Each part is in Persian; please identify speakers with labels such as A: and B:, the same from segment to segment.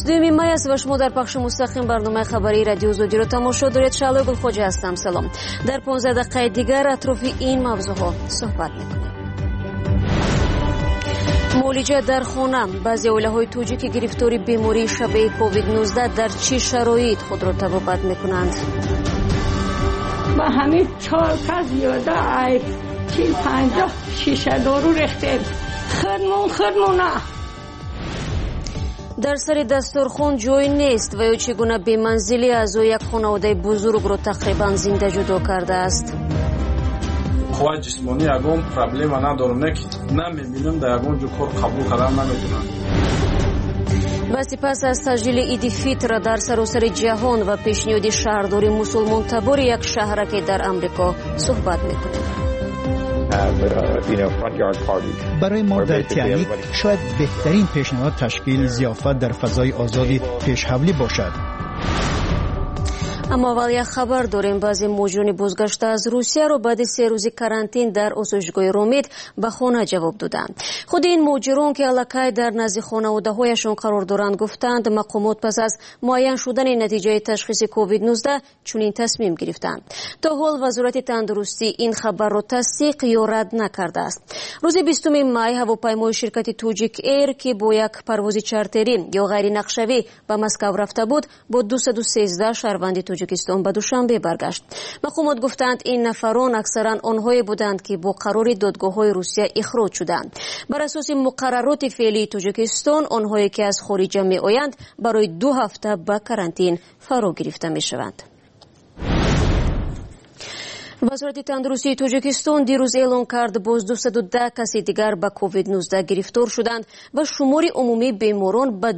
A: 22 май است و شما در پخش مستقیم برنامه خبری رادیو زودی رو تماشا دارید. شعله گلخوجه هستم. سلام. در 15 دقیقه دیگر اطراف این موضوعها صحبت می‌کنیم. معالجه در خانه. بعضی اولیاء توجیک گرفتاری بیماری شبیه کووید 19 در چه شرایط خود را تبابت می‌کنند؟
B: با همین 4 کس یاده ای 50 شیشه دارو ریختیم. خودمونه
A: در سر دسترخوان جای نیست و یا چگونه بی‌منزلی از یک خانواده بزرگ را تقریبا زنده جدا کرده است.
C: خواهد جسمانی یکم پرابلم ندارم که نمیبینم در یکم جو کار قبول کردن نمیتونم.
A: و سپس از تجلیل عید فطر در سراسر جهان و پیشنهاد شهرداری مسلمان تبار یک شهرک در امریکا صحبت میکنیم.
D: برای ما در تیانیک شاید بهترین پیشنهاد تشکیل ضیافت در فضای آزادی پیش‌حولی باشد.
A: اما اول یک خبر داریم. بعضی مهاجران بازگشته از روسیه رو بعد 3 روزی کرانتین در آسایشگاه رومید به خانه جواب دادند. خود این مهاجران که الکی در نزد خانواده‌هایشان قرار دارند گفتند مقامات پس از معین شدن نتیجه تشخیص کووید 19 چنین تصمیم گرفتند. تا حال وزارت تندرستی این خبر را تصدیق یا رد نکرده است. روز 20 مای هواپیمای شرکت توجیک ایر که با یک پرواز چارتری یا غیر نقشه‌ای به مسکو رفته بود با 213 شهروند تاجیکستان به دوشنبه برگشت. مقامات گفتند این نفران اکثرا آنهایی بودند که با قرار دادگاه‌های روسیه اخراج شدند. بر اساس مقررات فعلی تاجیکستان آنهایی که از خارج می‌آیند برای 2 هفته به کرانتین فرا گرفته می‌شوند. وزارت تندرستی تاجیکستان دیروز اعلام کرد باز 210 کسی دیگر به کووید 19 گرفتار شدند و شمار عمومی بیماران به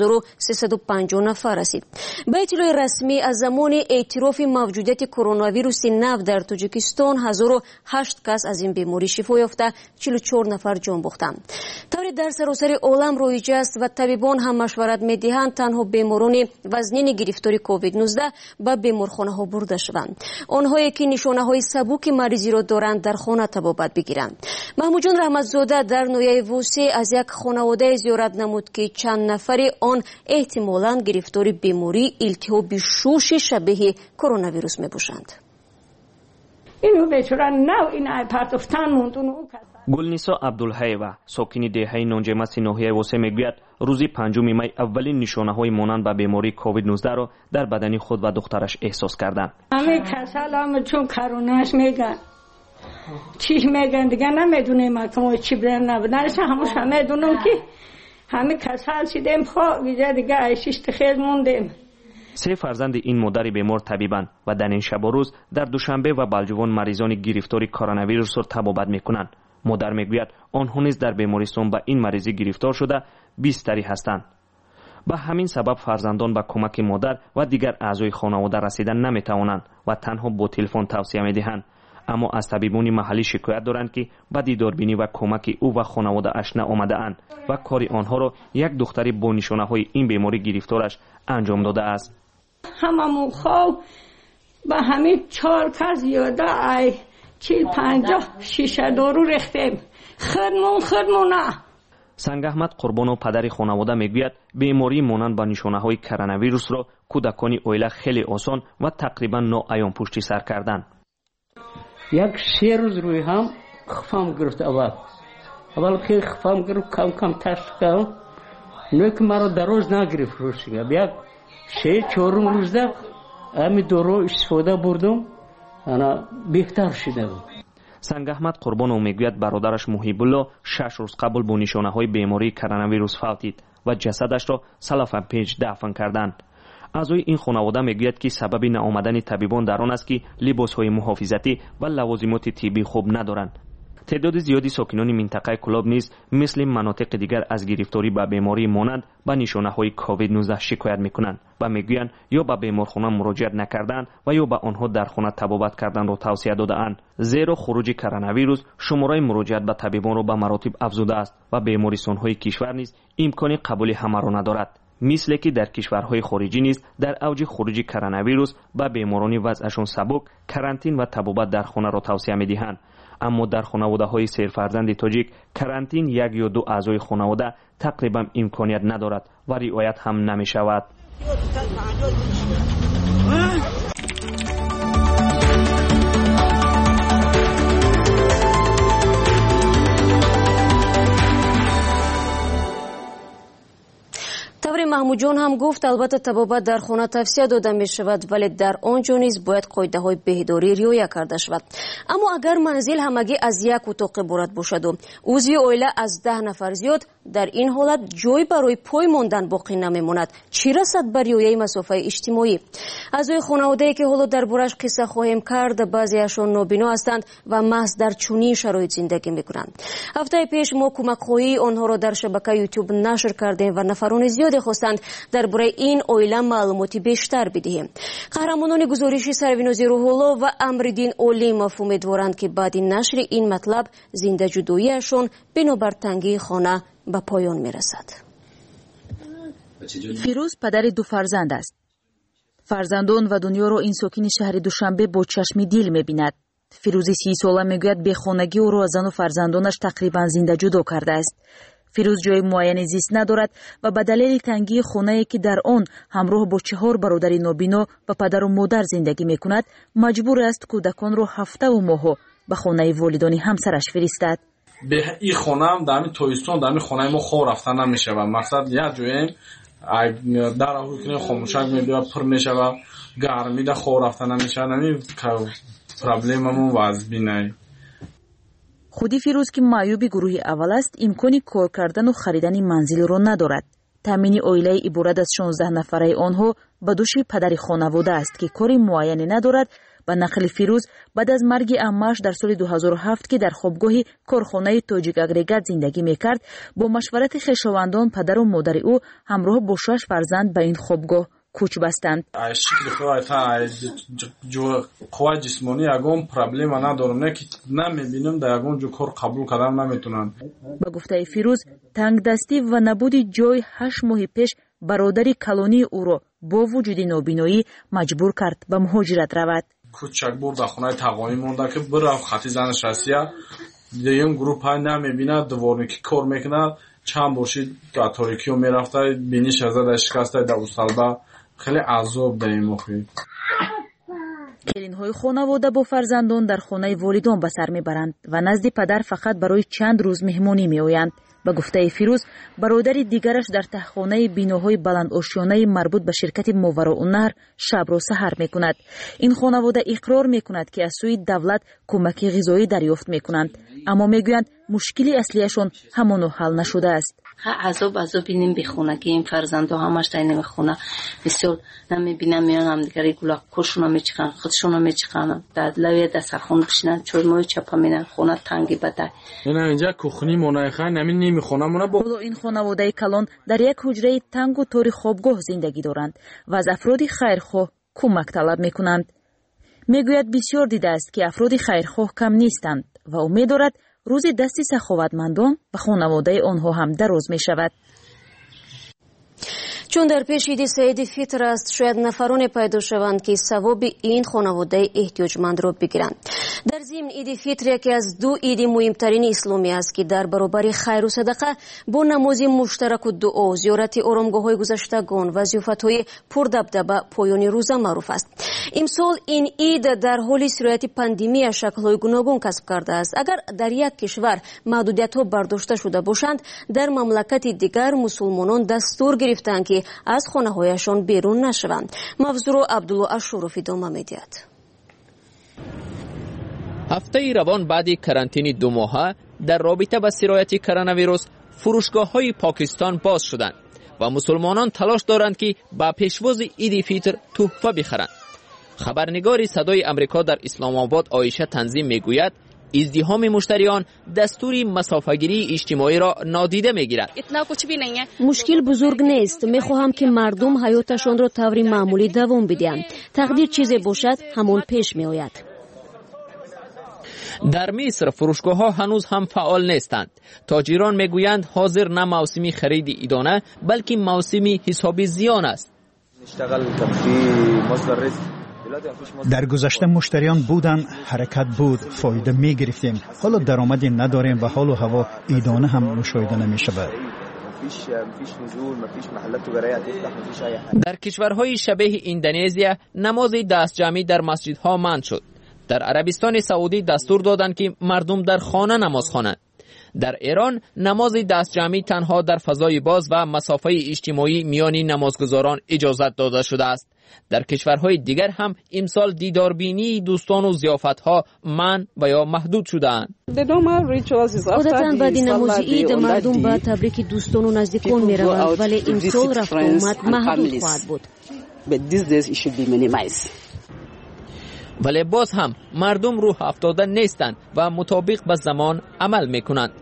A: 2350 نفر رسید. به اطلاع رسمی از زمان اعتراف موجودیت کرونا ویروس نو در تاجیکستان 1008 کس از این بیماری شفا یافته 44 نفر جان باختند. طوری در سراسر عالم رایج است و طبیبان هم مشورت می‌دهند تنها بیماران وزنین گرفتاری کووید 19 به بیمارخانه‌ها برده شوند. آنهایی که نشانه سبوک مریضی را دارند در خانه تبابت بگیرند. محمود جان رحمتزاده در نویه ووسی از یک خانواده زیارت نمود که چند نفری آن احتمالاً گرفتار بیماری التهاب شوش شبیه کرونا ویروس می باشند.
B: اینو بیچاره نو این پرتفتن موندون.
E: گلنیسا عبدالحیوه ساکن دهه نانجمس ناحیه ووسی میگوید روزی 5 می اولین نشانه‌های مانند به بیماری کووید 19 را در بدن خود و دخترش احساس کردند.
B: همه کسالم چون کروناش میگن چی میگن دیگه نمیدونیم که چی برن نبودنش همه دونم که همه کسال شدیم خب دیگه عیشش خیلی موندیم.
E: 3 فرزند این مادر بیمار طبیبند و در این شب و روز در دوشنبه و بلجوان مریضان گرفتاری کرونا ویروس را تبابت میکنند. مادر میگوید آنها نیز در بیمارستان به این مریضی گرفتار شده بیستری هستند. به همین سبب فرزندان به کمک مادر و دیگر اعضای خانواده رسیدن نمیتوانند و تنها با تلفن توصیه میدهند. اما از طبیبان محلی شکایت دارند که به دیداربینی و کمک او و خانواده اش نآمده اند و کار آنها را یک دختری با نشانه های این بیماری گرفتارش انجام داده است.
B: هممون خوب به همین 4 کس یاده ای 50 شیشه دارو ریختیم. خودمونه
E: سنگ احمد قربان و پدر خانواده میگوید بیماری مانند به نشانه های کرونا ویروس را کودکان اویله خیلی آسان و تقریبا ناعیان پشت سر کردند.
F: یک 3 روز روی هم خفام گرفت. اول که خفام گرفت کم تشت کردم نوک مرا در روز نگرفت روشیگه بیاد 3-4 روز ده امی دارو استفاده بردم انا بهتر شده بود.
E: سنگ احمد قربان او میگوید برادرش محیب الله 6 روز قبل با نشانه های بیماری کرونا ویروس فوتید و جسدش را سلافن پیج دفن کردند. اعضای این خانواده میگوید که سبب نآمدن طبیبان در آن است که لباس های محافظتی و لوازمات طبی خوب ندارند. تعداد زیادی ساکنان منطقه کلاب نیز مثل مناطق دیگر از گرفتاری به بیماری مانند به نشانه های کووید 19 شکایت میکنند و میگویند یا به بیمارخانه مراجعت نکردند و یا به آنها در خانه تبابت کردن را توصیه داده‌اند. زیرا خروج کرونا ویروس شماره مراجعت به طبیبان را به مراتب افزوده است و بیمارستان‌های کشور نیز امکان قبول همه را ندارد. مثل که در کشورهای خارجی نیز در اوج خروج کرونا ویروس به بیماران وضعشان سبک کرانتین و تبابت در خانه را توصیه می‌دهند. اما در خانواده‌های 3 فرزند تاجیک کرانتین 1 یا 2 اعضای خانواده تقریبا امکانیت ندارد و رعایت هم نمی شود.
A: таври маҳмуҷон ҳам гуфт албатта табобат дар хона тавсия дода мешавад, вале дар он ҷо низ бояд қоидаҳои беҳдорӣ риоя карда шавад. аммо агар манзил ҳамагӣ аз як утоқ иборат бошаду узви оила аз 10 нафар зиёд, дар ин ҳолат ҷой барои пой мондан боқӣ намемонад. чӣ расад ба риояи масофаи иҷтимоӣ? аъзои хонаводае ки ҳоло дар борааш қисса хоҳем кард, баъзеашон нобино ҳастанд ва маҳз дар чунин шароит зиндагӣ мекунанд. ҳафтаи пеш мо кӯмакхоҳии онҳоро дар шабакаи YouTube нашр кардем ва нафарони зиёде хостанд дар бораи ин оила маълумоти бештар бидиҳем. қаҳрамонони гузориши Сарвинози Рӯҳулло ва Амриддин Олимов умедворанд ки баъди нашри ин матлаб зиндаҷудоиашон бинобар тангии хона ба поён мерасад.
G: фирӯз падари 2 фарзанд аст. фарзандон ва дунёро ин сокини шаҳри Душанбе бо чашми дил мебинад. фирӯзи 30 сола мегӯяд бехонагӣ ӯро аз зану фарзандонаш тақрибан зиндаҷудо кардааст. фирӯз ҷои муайяни зист надорад ва ба далели тангии хонае ки дар он ҳамроҳ бо 4 бародари нобино ва падару модар зиндагӣ мекунад, маҷбур аст кӯдаконро ҳафтаву моҳҳо ба хонаи волидони ҳамсараш фиристад.
C: این خونه هم در این تویستان در این خونه ما خور رفتن نمیشه و مقصد یه جویم در آقای کنه خاموشک میده پر میشه و گرمی ده خور رفتن نمیشه نمی پرابلم همون وزبی نه.
G: худи фирӯз ки маъюби гурӯҳи аввал аст, имкони кор кардану харидани манзилро надорад. таъмини оилаи иборат аз 16 нафараи онҳо ба дӯши падари хонавода аст ки кори муайяне надорад. ба нақли фирӯз, баъд аз марги аммааш дар соли 2007 ки дар хобгоҳи корхонаи Тоҷик агрегат зиндагӣ мекард, бо машварати хешовандон падару модари ӯ ҳамроҳ бо 6 фарзанд ба ин хобгоҳ кӯч бастанд.
C: қувваи ҷисмонӣ ягон проблема надорам, не ки намебинам дар ягон ҷо кор қабул кардан наметунанд.
G: ба гуфтаи фирӯз, тангдастӣ ва набуди ҷой 8 моҳи пеш бародари калонии ӯро бо вуҷуди нобиноӣ маҷбур кард ба муҳоҷират равад.
C: кӯчак бурда хонаи тағоӣ монда ки бирав хати занаш Россия дигим групп ҳай намебинад, дворники кор мекунад, чанд бошид дар торикиё мерафта, биниш азада шикаста дар усалба, хеле азоб дар ин мохӣ.
G: келинҳои хонавода бо фарзандон дар хонаи волидон ба сар мебаранд ва назди падар фақат барои чанд рӯз меҳмонӣ меоянд. ба гуфтаи фирӯз, бародари дигараш дар таҳхонаи биноҳои баландошёнаи марбут ба ширкати Мовароунаҳр шабро саҳар мекунад. ин хонавода иқрор мекунад ки аз сӯи давлат кӯмаки ғизоӣ дарёфт мекунанд, аммо мегӯянд мушкили аслияшон ҳамоно ҳал нашудааст.
H: азоби нембехонагӣ ин фарзандо ҳамаш дар ин хона бисёр намебинам, меён ҳамдигари гулаккошуна мечиқанд, худшуна мечиқанд, дар лавия дастархон бишинанд, чоймои чапа менанд, хона танги бадай.
C: ина инҷа кухни монаихай намин ними хона мона бо.
G: ҳоло ин хонаводаи калон дар як ҳуҷраи тангу тори хобгоҳ зиндагӣ доранд ва аз афроди хайрхоҳ кӯмак талаб мекунанд. мегӯяд бисёр дидааст ки афроди хайрхоҳ кам нестанд ва умед дорад рӯзи дасти саховатмандон ба хонаводаи онҳо ҳам дароз мешавад.
A: чун дар пеш иди саиди фитр аст, шояд нафароне пайдо шаванд ки савоби ин хонаводаи эҳтиёҷмандро бигиранд. дар зимн иди фитр яке аз 2 иди муҳимтарини исломӣ аст ки дар баробари хайру садақа бо намози муштараку дуо, зиёрати оромгоҳҳои гузаштагон ва зиёфатҳои пурдабдаба поёни рӯза маъруф аст. имсол ин ид дар ҳоли сирояти пандемия шаклҳои гуногун касб кардааст. агар дар як кишвар маҳдудиятҳо бардошта шуда бошанд, дар мамлакати дигар мусулмонон дастур гирифтанд ки аз хонаҳояшон берун нашаванд. мавзӯъро Абдулло Ашуров идома медиҳад.
I: ҳафтаи равон баъди карантини 2 моҳа дар робита ба сирояти коронавирус фурӯшгоҳҳои Покистон боз шуданд ва мусулмонон талош доранд ки ба пешвози иди фитр тӯҳфа бихаранд. хабарнигори Садои Амрико дар Исломобод Оиша Танзим мегӯяд, издиҳоми муштариён дастури масофагирии иҷтимоиро нодида мегирад.
A: мушкил бузург нест. мехоҳам ки мардум ҳаёташонро таври маъмулӣ давом бидиҳанд. тақдир чизе бошад, ҳамон пеш меояд.
I: дар Миср фурӯшгоҳҳо ҳанӯз ҳам фаъол нестанд. тоҷирон мегӯянд ҳозир на мавсими хариди идона, балки мавсими ҳисоби зиён аст.
D: در گذشته مشتریان بودن، حرکت بود، فایده می گرفتیم. حالا درآمدی نداریم و حال و هوا ایدانه هم مشاهده نمی شود.
I: در کشورهای شبیه اندونزیا نماز دستجمعی در مسجدها منع شد. در عربستان سعودی دستور دادند که مردم در خانه نماز خوانند. در ایران نماز دستجمعی تنها در فضای باز و مسافه اجتماعی میان نمازگزاران اجازت داده شده است. در کشورهای دیگر هم امسال دیداربینی دوستان و ضیافت‌ها منع و یا محدود شده‌اند.
A: عادتاً بعد نماز عید مردم به تبریک دوستان و نزدیکان می‌روند، ولی امسال رفت آمد محدود خواهد بود.
I: ولی باز هم مردم روح افتاده نیستند و مطابق به زمان عمل میکنند.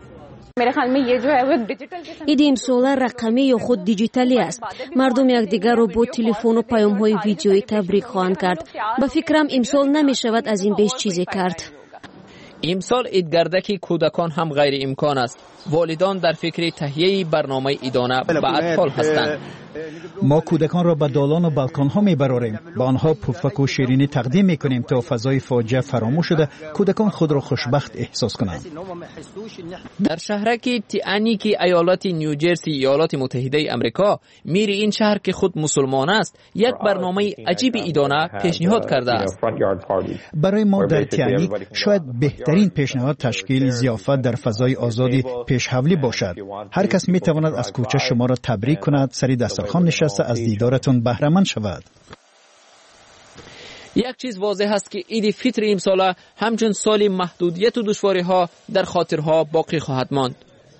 A: عید امسال رقمی یا خود دیجیتالی است. مردم یکدیگر را با تلفن و پیام‌های ویدیویی تبریک خواهند کرد. به فکرم امسال نمی شود از این بیش چیزی کرد.
I: امسال عیدگردک کودکان هم غیر امکان است. والدان در فکر تهیه برنامه عیدانه به اطفال هستند.
D: ما کودکان را به دالان و بالکن ها میبراریم، با آنها پفک و شیرینی تقدیم میکنیم تا فضای فاجعه فراموش شده کودکان خود را خوشبخت احساس کنند.
I: در شهرک تیانیکی ایالت نیوجرسی ایالات متحده امریکا، میر این شهر که خود مسلمان است یک برنامه عجیب عیدانه پیشنهاد کرده است.
D: برای ما در تیانیک شاید بهترین پیشنهاد تشکیل ضیافت در فضای آزادی پیش‌حولی باشد. هر کس میتواند از کوچه شما را تبریک کند، سری دسترخوان نشسته از دیدارتون بهره مند شود.
I: یک چیز واضح است که عید فطر امسال همچون سال محدودیت و دشواری‌ها در خاطرها باقی خواهد ماند.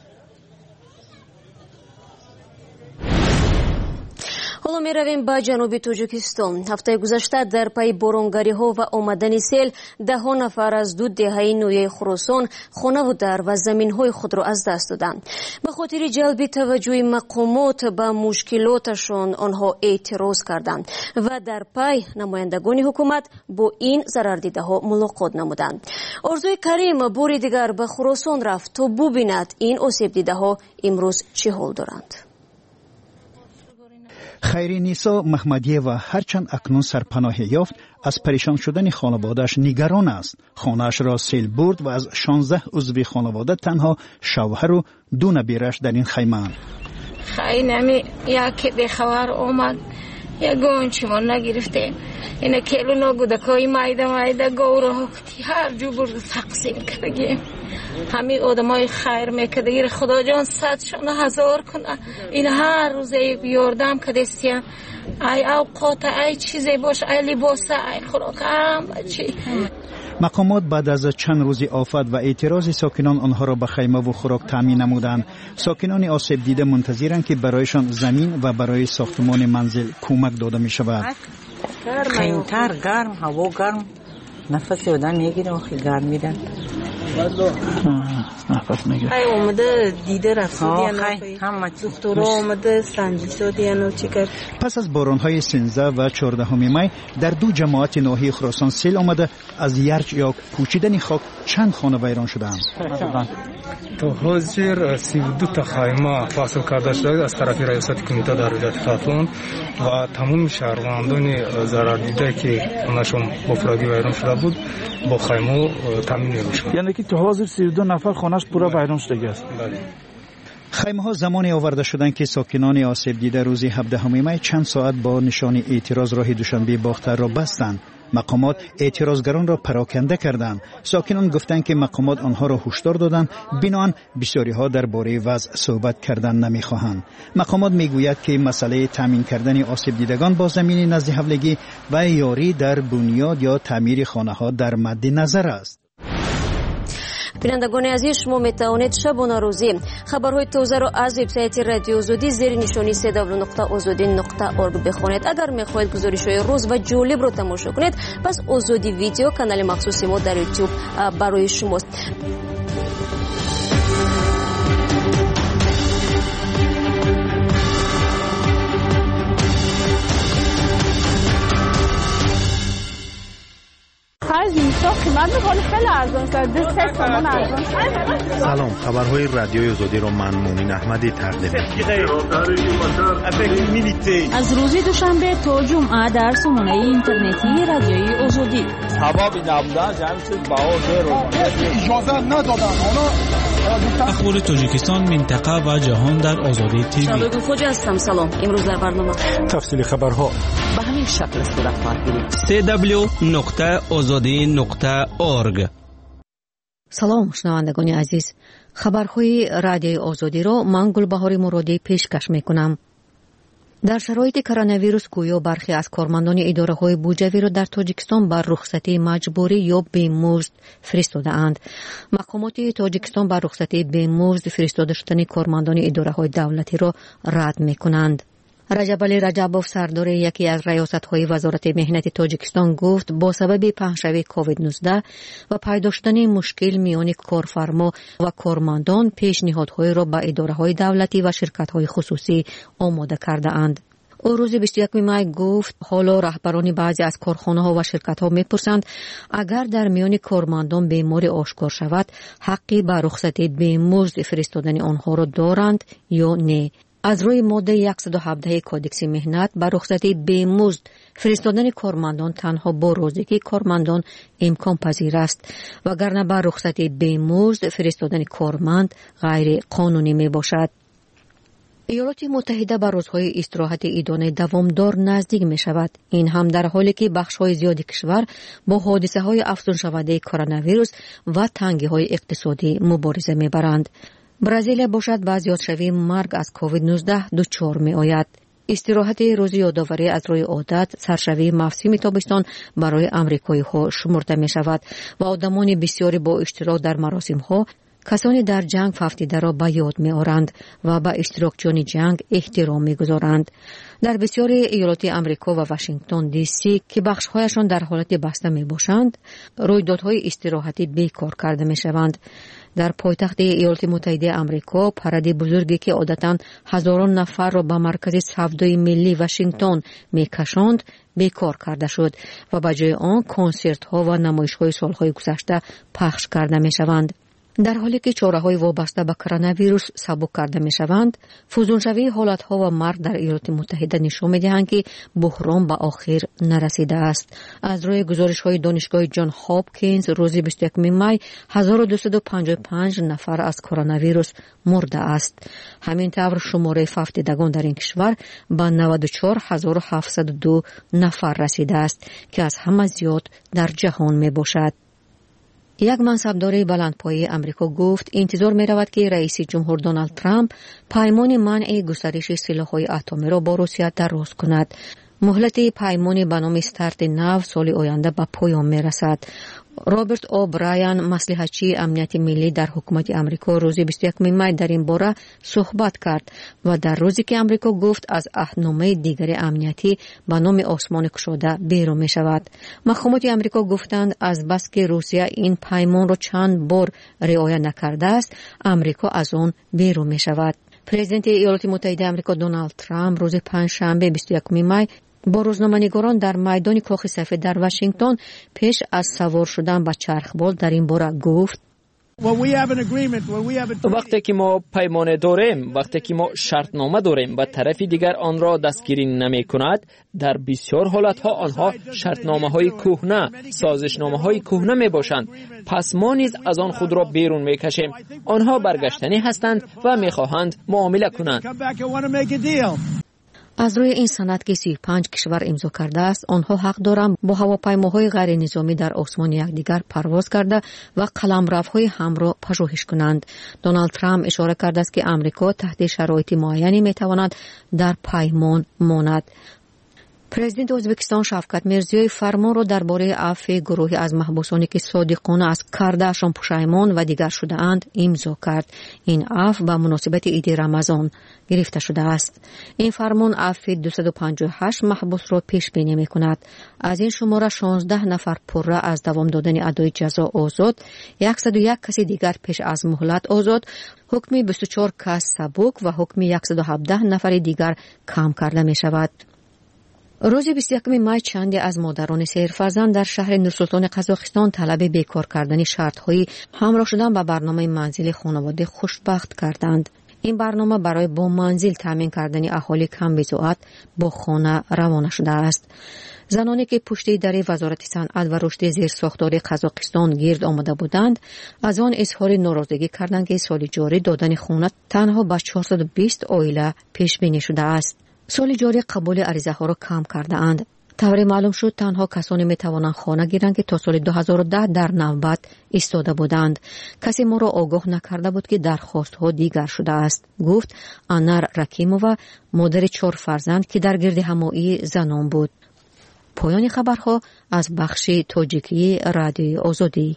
A: حالا می رویم به جنوب تاجیکستان. هفته گذشته در پی بارانگاری ها و آمدن سیل 10 نفر از 2 دهه نویه خراسان خانه و در و زمین های خود را از دست دادند. به خاطر جلب توجه مقامات به مشکلاتشان آنها اعتراض کردند و در پی نمایندگان حکومت با این ضرردیده ها ملاقات نمودند. آرزوی کریم بار دیگر به خراسان رفت تا ببیند این آسیب دیده ها امروز چه حال دارند.
D: خیری نیسا محمدیه و هرچند اکنون سرپناه یافت از پریشان شدن خانواده‌اش نگران است. خانه‌اش را سیل برد و از 16 عضو خانواده تنها شوهر و 2 نبیرش در این خیمه اند.
B: خیلی یک به خبر اومد یک گونچی ما نگرفته اینا کلونا گودکای مایده گورا هر جو برد تقسیم کردیم. همین آدمای خیر میکرده خدا جان 100,000 کنه. این هر روز بیاردم که دستیم ای اوقات ای چیزی باش ای لباس ای خوراک همه چی.
D: مقامات بعد از چند روزی آفت و اعتراض ساکنان آنها را به خیمه و خوراک تامین نمودند. ساکنان آسیب دیده منتظرند که برایشان زمین و برای ساختمان منزل کمک داده می شود.
J: خیمتر گرم، هوا گرم، نفس آدم میگیره و خیلی گرم میدن.
D: نفس میگیره.
J: ای اومده دیده رفته همه دکترها اومده سنجش دادن و چیکار.
D: پس از بارانهای 13 و 14 می در 2 جماعت ناحیه خراسان سیل آمده از یرچ یا کوچیدن خاک چند خانه ویران شدند.
K: تا حاضر 32 تا خیمه فاصل کرده شده از طرف ریاست کمیته در ولایت تاتون و تمام شهروندان ضرر دیده که خونه‌شون افرادی ویران شده بود با خیمه تامین میشه.
L: یعنی که تا حاضر 32 نفر خانه‌اش پورا ویران شده است.
D: خیمه ها زمانی آورده شدند که ساکنان آسیب دیده روز 17 می چند ساعت با نشان اعتراض راه دوشنبه باختر را بستند. مقامات اعتراضگران را پراکنده کردند. ساکنان گفتند که مقامات آنها را هشدار دادند بنابراین بسیاری ها درباره وضع صحبت کردن نمیخواهند. مقامات میگوید که مسئله تامین کردن آسیب دیدگان با زمین نزد حولگی و یاری در بنیاد یا تعمیر خانه ها در مد نظر است.
A: بینندگان عزیز، شما می توانید شبانه روزی خبرهای تازه را از وبسایت رادیو آزادی زیر نشانی www.azadi.org بخوانید. اگر می خواهید گزارش‌های روز و جالب را تماشا کنید، پس آزادی ویدیو کانال مخصوص ما در یوتیوب برای شماست.
M: خرج میشه قیمت میکنه خیلی ارزان شده 3 تومن ارزان شده.
N: سلام، خبرهای رادیوی آزادی رو من مونین احمدی تقدیم می‌کنم.
G: از روز دوشنبه تا جمعه در سامانه اینترنتی رادیوی آزادی.
O: حبابی نبودن جمع شد باور رو اجازه ندادن.
P: اخبار تاجیکستان، منطقه و جهان در آزادی تیوی.
A: شادو خوجا هستم. سلام. امروز در برنامه
N: تفصیل خبرها
G: به همین شکل صورت خواهد گرفت.
P: www.azadi.org.
A: سلام شنوندگان عزیز. خبرهای رادیوی آزادی را من گلبهار مرادی پیشکش میکنم. در شرایط کرونا ویروس گویا برخی از کارمندان اداره‌های بودجوی را در تاجیکستان بر رخصتی مجبوری یا بی‌مزد فرستاده‌اند. مقامات تاجیکستان بر رخصتی بی‌مزد فرستاده شدن کارمندان اداره‌های دولتی را رد می‌کنند. رجب علی رجبوف سردار یکی از ریاست‌های وزارت مهنت تاجیکستان گفت با سبب پهن‌شوی کووید 19 و پیدا شدن مشکل میان کارفرما و کارمندان پیشنهادهای را به اداره‌های دولتی و شرکت‌های خصوصی آماده کرده‌اند. او روز 21 می گفت حالا رهبران بعضی از کارخانه‌ها و شرکت‌ها می‌پرسند اگر در میان کارمندان بیماری آشکار شود حقی به رخصتی بی‌مزد فرستادن آنها را دارند یا نه. از روی ماده 117 کودکس مهنت بر رخصتی بی‌مزد فرستادن کارمندان تنها با روزگی کارمندان امکان پذیر است وگرنه بر رخصتی بی‌مزد فرستادن کارمند غیر قانونی می باشد. ایالات متحده بر روزهای استراحت عیدانه دوامدار نزدیک می شود. این هم در حالی که بخش‌های زیادی کشور با حادثه‌های افزون شونده کرونا ویروس و تنگی‌های اقتصادی مبارزه می برند. برزیل باشد با زیادشوی مرگ از کووید 19 دچار می آید. استراحت روز یادآوری از روی عادت سرشوی موسم تابستان برای امریکایی ها شمرده می شود و آدمان بسیاری با اشتراک در مراسم ها کسانی در جنگ ففتیده را به یاد می آورند و به اشتراکچیان جنگ احترام می گذارند. در بسیاری ایالات امریکا و واشنگتن دی سی که بخش‌هایشان در حالت بسته می باشند رویدادهای استراحتی بیکار کرده می شوند. در پایتخت ایالات متحده آمریکا پرده بزرگی که عادتاً هزاران نفر را به مرکز سودای ملی واشنگتن می‌کشاند بیکار کرده شد و به جای آن کنسرت‌ها و نمایش‌های سال‌های گذشته پخش کرده می‌شوند. در حالی که چاره‌های وابسته به کرونا ویروس سبک کرده می‌شوند، فزونشوی حالت‌ها و مرگ در ایالات متحده نشان می‌دهند که بحران به آخر نرسیده است. از روی گزارش‌های دانشگاه جان هاپکینز روز 21 می 1255 نفر از کرونا ویروس مرده است. همین طور شماره ففتیدگان در این کشور به 94702 نفر رسیده است که از همه زیاد در جهان میباشد. یک منصبدار بلندپایه امریکا گفت انتظار می رود که رئیس جمهور دونالد ترامپ پیمان منع گسترش سلاح‌های اتمی را با روسیه درست کند. مهلت پیمان به نام استارت نو سال آینده به پایان می رسد. رابرت اوبرایان مصلحتچی امنیت ملی در حکومت امریکا روز 21 می در این باره صحبت کرد و در روزی که امریکا گفت از عهدنامه دیگر امنیتی به نام آسمان گشاده بیرون می شود. مقامات امریکا گفتند از بس که روسیه این پیمان را چند بار رعایت نکرده است امریکا از آن بیرون می شود. پرزیدنت ایالات متحده آمریکا دونالد ترامپ روز پنجشنبه 21 می با روزنامه‌نگاران در میدان کاخ سفید در واشنگتن پیش از سوار شدن به چرخبال در این باره گفت
I: وقتی که ما پیمان داریم، وقتی که ما شرطنامه داریم و طرف دیگر آن را دستگیری نمی کند، در بسیار حالتها آنها شرطنامه های کهنه، سازشنامه های کهنه می باشند. پس ما نیز از آن خود را بیرون می کشیم. آنها برگشتنی هستند و می خواهند معامله کنند.
A: از روی این سند که 35 کشور امضا کرده است، آنها حق دارند با هواپیماهای غیر نظامی در آسمان یکدیگر پرواز کرده و قلمروهای هم را پژوهش کنند. دونالد ترامپ اشاره کرده است که امریکا تحت شرایط معینی میتواند در پیمان ماند. پرزیدنت ازبکستان شفقت میرزیوی فرمان را درباره عفو گروهی از محبوسانی که صادقانه از کردهشان پشیمان و دیگر شده اند امضا کرد. این عفو به مناسبت عید رمضان گرفته شده است. این فرمان عفو 258 محبوس را پیش بینی می کند. از این شماره 16 نفر پره از دوام دادن ادای جزا آزاد، 101 کسی دیگر پیش از مهلت آزاد، حکم 24 کس سبک و حکم 117 نفر دیگر کم کرده می شود. روز 21 مای چندی از مادران سیرفرزند در شهر نورسلطان قزاقستان طلب بیکار کردن شرط‌های همراه شدن به برنامه منزل خانواده خوشبخت کردند. این برنامه برای با منزل تامین کردن اهالی کم بضاعت با خانه روانه شده است. زنانی که پشت در وزارت صنعت و رشد زیرساختار قزاقستان گرد آمده بودند از آن اظهار ناراضگی کردند که سال جاری دادن خانه تنها به 420 عائله پیش بینی شده است. سال جاری قبول عریضه ها را کم کرده اند. طوری معلوم شد تنها کسانی می توانند خانه گیرند که تا سال 2010 در نوبت ایستاده بودند. کسی ما را آگاه نکرده بود که درخواست ها دیگر شده است، گفت انار رکیمووا، مادر 4 فرزند که در گرد همایی زنان بود. پایان خبرها از بخش تاجیکی رادیوی آزادی.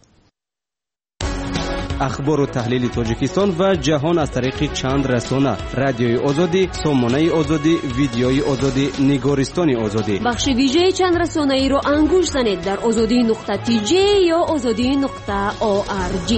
Q: اخبار و تحلیل تاجیکستان و جهان از طریق چند رسانه: رادیوی آزادی، سامانه آزادی، ویدیوی آزادی، نگارستان آزادی.
A: بخش ویژه چند رسانه ای را انگوش زنید در azadi.tj یا azadi.org.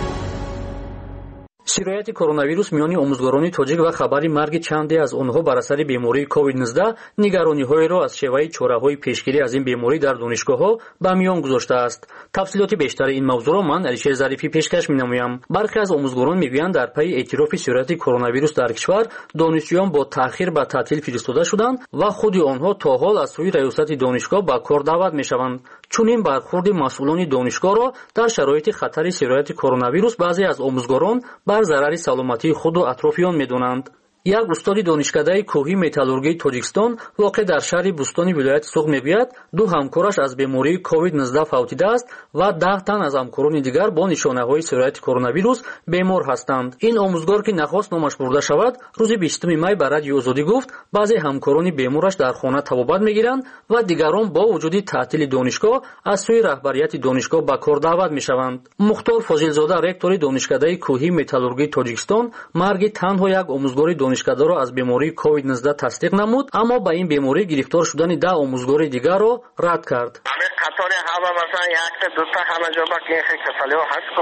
R: سرایت کرونا ویروس میان آموزگاران تاجیک و خبری مرگ چندی از آنها بر اثر بیماری کووید 19 نگرانی‌های را از شیوه چاره‌های پیشگیری از این بیماری در دانشگاه‌ها به میان گذاشته است. تفصیلات بیشتر این موضوع را من علیشیر ظریفی پیشکش می‌نمایم. برخی از آموزگاران میگویند در پی اعتراف سرایت کرونا ویروس در کشور دانشجویان با تأخیر به تعطیل فرستاده شدند و خود آنها تا حال از سوی ریاست دانشگاه به کار دعوت می‌شوند. چون این برخورد مسئولان دانشگاه را در شرایط خطر سرایت کرونا ویروس بعضی از آموزگاران بر ضرر سلامتی خود و اطرافیان می‌دانند. یک استاد دانشکده کوهی متالورگی تاجیکستان واقع در شهر بوستانی ولایت سوغ میگوید 2 همکارش از بیماری کووید 19 فوتیده است و 10 تن از همکاران دیگر با نشانه‌های سرایت کرونا ویروس بیمار هستند. این آموزگار که نخواست نامش برده شود روز 20 مای به رادیو آزادی گفت بعضی همکاران بیمارش در خانه طبابت میگیرند و دیگران با وجود تعطیل دانشگاه از سوی رهبریت دانشگاه به کار دعوت میشوند. مختار فاضلزاده رکتور دانشکده کوهی متالورگی تاجیکستان مرگ تنها یک آموزگار دانشکده را از بیماری کووید 19 تصدیق نمود، اما با این بیماری گرفتار شدن 10 آموزگار دیگر را رد کرد.
S: قطار همه مثلا یک تا 2 تا همه جا که کسالی ها هست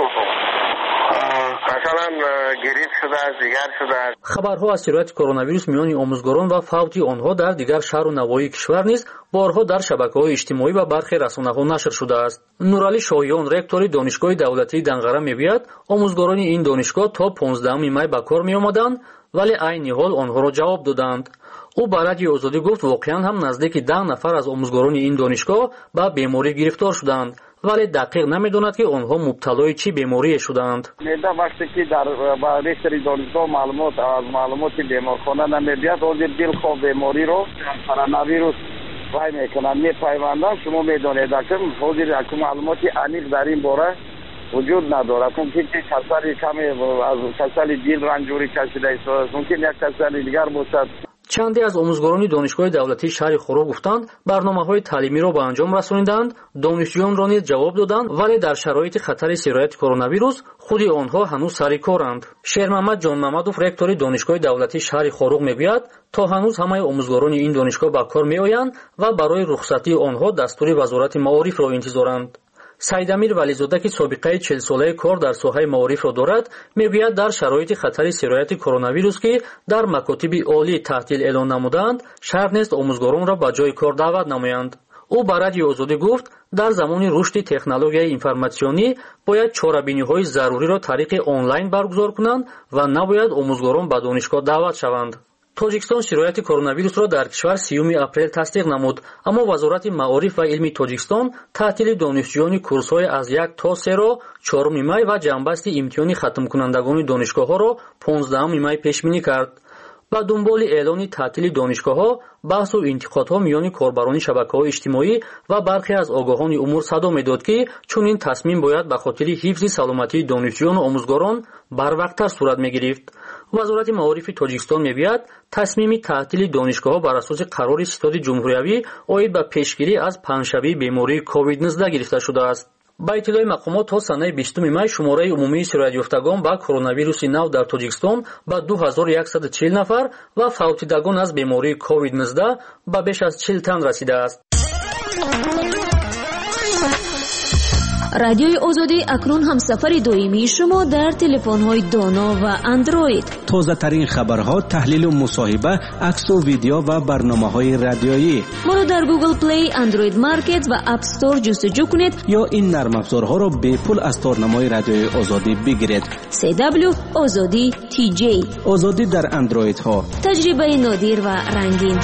S: مثلا گریپ شده از دیگر شده.
R: خبرها از سرایت کرونا ویروس میان آموزگاران و فوت آنها در دیگر شهر و نواحی کشور نیز بارها در شبکه‌های اجتماعی و برخی رسانه‌ها نشر شده است. نورعلی شاهیان رکتور دانشگاه دولتی دنقره میگوید آموزگاران این دانشگاه تا 15 مای به کار می‌آمدند ولی عین حال آنها را جواب دادند. او به رادیو آزادی گفت واقعا هم نزدیک 10 نفر از آموزگاران این دانشگاه به بیماری گرفتار شدند ولی دقیق نمیداند که آنها مبتلای چی بیماری شدند.
S: میدا وقتی که در رشته دانشگاه معلومات بیمارخانه نمیاد از دل خواب بیماری رو کرونا ویروس وای میکنن میپیوندن. شما میدونید که حاضر معلوماتی عمیق در این باره وجود ندارد. ممکن که کسری کمی از کسری دل رنجوری کشیده است، ممکن یک کسری دیگر باشد.
R: چندی از آموزگاران دانشگاه دولتی شهر خورو گفتند برنامه‌های تعلیمی را به انجام رسانیدند، دانشجویان را نیز جواب دادند ولی در شرایط خطر سرایت کرونا ویروس خود آنها هنوز سر کارند. شیرمحمد جان محمدوف رکتور دانشگاه دولتی شهر خورو میگوید تا هنوز همه آموزگاران این دانشگاه به کار میآیند و برای رخصتی آنها دستور وزارت معارف را انتظارند. سیدامیر ولیزاده که سابقه 40 ساله کار در ساحه معارف را دارد میگوید در شرایط خطر سرایت کرونا ویروس که در مکاتب عالی تعطیل اعلان نمودند شرط نیست آموزگاران را به جای کار دعوت نمایند. او به رادیو آزادی گفت در زمان رشد تکنولوژی اینفورماسیونی باید چاره‌بینی‌های ضروری را طریق آنلاین برگزار کنند و نباید آموزگاران به دانشگاه دعوت شوند. تاجیکستان شرایط کرونا ویروس را در کشور 30 اپریل تصدیق نمود، اما وزارت معارف و علم تاجیکستان تعطیل دانشجویان کورس‌های از 1 تا 3 را 4 مای و جنبست امتحان ختم کنندگان دانشگاه‌ها را 15 مای پیش بینی کرد. با دنبال اعلان تعطیل دانشگاه‌ها بحث و انتقادها میان کاربران شبکه‌های اجتماعی و برخی از آگاهان امور صدا می‌داد که چون این تصمیم باید به خاطر حفظ سلامتی دانشجویان و آموزگاران بروقت‌تر صورت می‌گرفت. وزارت معارف تاجیکستان میگوید تصمیم تعطیل دانشگاه‌ها بر اساس قرار ستاد جمهوریوی آید به پیشگیری از پنجشنبه بیماری کووید 19 گرفته شده است. با اطلاع مقامات تا سنه 20 مای شماره عمومی سرایت یافتگان با کرونا ویروس نو در تاجیکستان به 2140 نفر و فوتیدگان از بیماری کووید 19 به بیش از 40 تن رسیده است.
A: رادیوی آزادی اکنون هم سفر دائمی شما در تلفن‌های دانا و اندروید.
Q: تازه ترین خبرها، تحلیل و مصاحبه، عکس و ویدیو و برنامه‌های رادیویی.
A: ما رو در گوگل پلی، اندروید مارکت و اپ استور جستجو کنید
Q: یا این نرم افزارها را به پول از تارنمای رادیوی آزادی بگیرید.
A: CW آزادی TJ.
Q: آزادی در اندروید ها.
A: تجربه نادر و رنگین.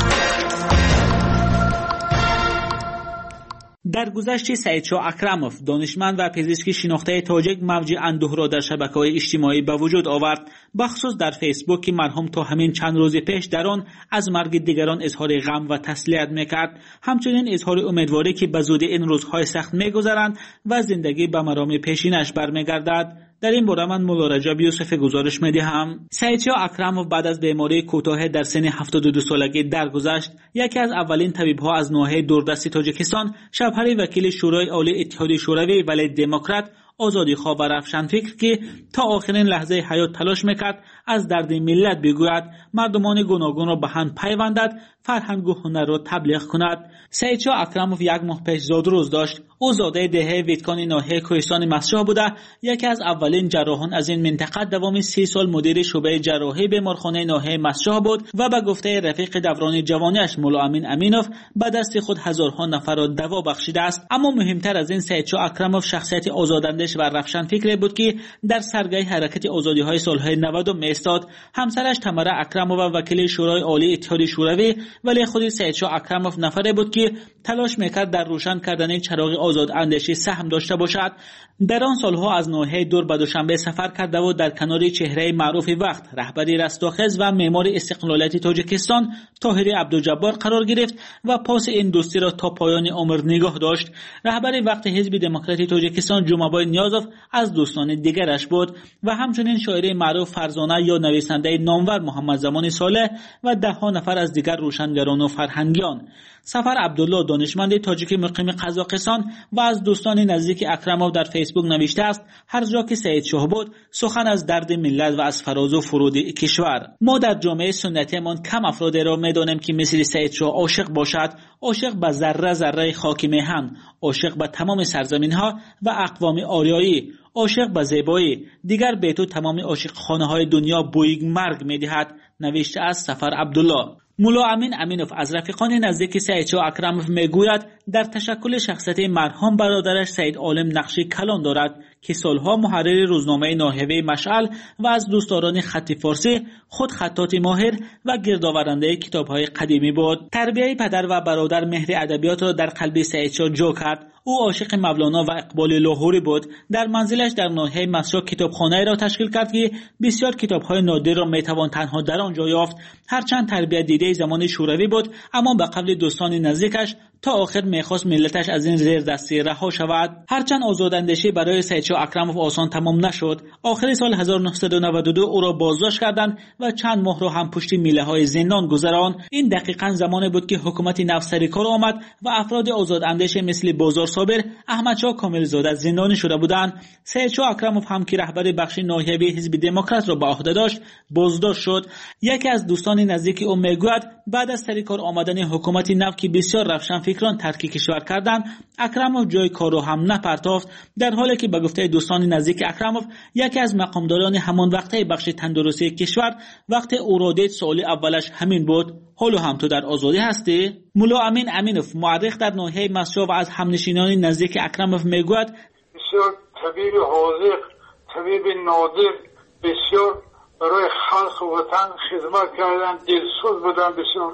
P: در گذشته سعیدشاه اکرموف، دانشمند و پزشک شناخته تاجیک، موج اندوه را در شبکه‌های اجتماعی به وجود آورد. بخصوص در فیسبوک که مرحوم تا همین چند روز پیش در آن از مرگ دیگران اظهار غم و تسلیت میکرد، همچنین اظهار امیدواری که به زودی این روزهای سخت میگذرند و زندگی به مرام پیشینش برمیگردد. در این باره من مولا رجب یوسف گزارش میدهم. سعیدشاه اکرموف بعد از بیماری کوتاه در سن 72 سالگی درگذشت. یکی از اولین طبیب‌ها از ناحیه دوردست تاجیکستان، شبهر وکیل شورای عالی اتحاد شوروی ولی دموکرات، آزادیخواه و روشنفکر که تا آخرین لحظه حیات تلاش میکرد از درد ملت بگوید، مردمان گوناگون را به هم پیوندد، فرهنگ و هنر را تبلیغ کند. سعیدشاه اکرموف یک ماه پیش زادروز داشت. او زاده دهه ویتکان ناحیه کوهستان مسجح بوده. یکی از اولین جراحان از این منطقه دوام 30 سال مدیر شعبه جراحی بیمارخانه ناحیه مسجح بود و به گفته رفیق دوران جوانیش مولا امین امینوف به دست خود هزارها نفر را دوا بخشیده است. اما مهمتر از این، سعیدشاه اکرموف شخصیت آزاداندیش و روشنفکری بود که در سرگاه حرکت آزادی‌های سال‌های 90 می‌ایستاد. همسرش تمره اکرموف وکیل شورای عالی اتحاد شوروی، ولی خود سعیدشاه اکرموف نفری بود که تلاش میکرد در روشن کردن چراغ آزاد اندیشی سهم داشته باشد. در آن سالها از ناحیه دور به دوشنبه سفر کرده و در کنار چهره معروف وقت، رهبری رستاخیز و معمار استقلالیت تاجیکستان طاهر عبدالجبار قرار گرفت و پاس این دوستی را تا پایان عمر نگاه داشت. رهبر وقت حزب دموکراتی تاجیکستان جومابای نیازوف از دوستان دیگرش بود و همچنین شاعر معروف فرزانه یا نویسنده نامور محمد زمان صالح و ده‌ها نفر از دیگر روشنگران و فرهنگیان. سفر عبدالله، دانشمند تاجیک مقیم قزاقستان و از دوستان نزدیک اکرموف، در فیسبوک نوشته است: هر جا که سعیدشاه بود، سخن از درد ملت و از فراز و فرود کشور. ما در جامعه سنتیمان کم افرادی را می‌دانیم که مثل سعیدشاه عاشق باشد، عاشق به ذره ذره خاک میهن، عاشق به تمام سرزمین‌ها و اقوام آریایی، عاشق به زیبایی. دیگر به تو تمام عاشقخانه‌های دنیا بوی مرگ می‌دهد، نوشته است سفر عبدالله. مولا امین امینوف از رفیقان نزدیک سعیدشاه اکرموف میگوید در تشکل شخصیت مرحوم برادرش سعید عالم نقشی کلان دارد که سالها محرر روزنامه ناحیه مشعل و از دوستداران خط فارسی، خود خطاط ماهر و گردآورنده کتاب‌های قدیمی بود. تربیت پدر و برادر مهر ادبیات را در قلب سعیدشاه جا کرد. او عاشق مولانا و اقبال لاهوری بود. در منزلش در ناحیه مسجد کتابخانه را تشکیل کرد که بسیار کتاب‌های نادر را میتوان تنها در آنجا یافت. هرچند تربیت دیده زمان شوروی بود، اما به قول دوستان نزدیکش تا آخر میخواست ملتش از این زیر دستی رها شود. هرچند آزاداندیشی برای سعیدشاه اکرموف آسان تمام نشد. آخر سال 1992 او را بازداشت کردند و چند ماه را هم پشت میله‌های زندان گذراند. این دقیقاً زمانی بود که حکومت نفت سر کار آمد و افراد آزاداندیش مثل بازار صابر، احمدشاه کاملزاده زندانی شده بودند. سعیدشاه اکرموف هم که رهبر بخش ناحیوی حزب دموکرات را به عهده داشت، بازداشت شد. یکی از دوستان نزدیک او میگوید بعد از سر کار آمدن حکومت نفت که بسیار روشنفکران ترک کشور کردند، اکرموف جای کار را هم نپرداخت، در حالی که به گفته دوستان نزدیک اکرموف یکی از مقامداران همان وقته بخش تندرستی کشور وقت او را دید سوال اولش همین بود: حالا هم تو در آزادی هستی؟ مولا امین امینوف، مورخ در ناحیه مسجد و از همنشینان نزدیک اکرموف میگوید
T: بسیار طبیب حاذق، طبیب نادر، بسیار برای خلق و وطن خدمت کردن، دلسوز بودن.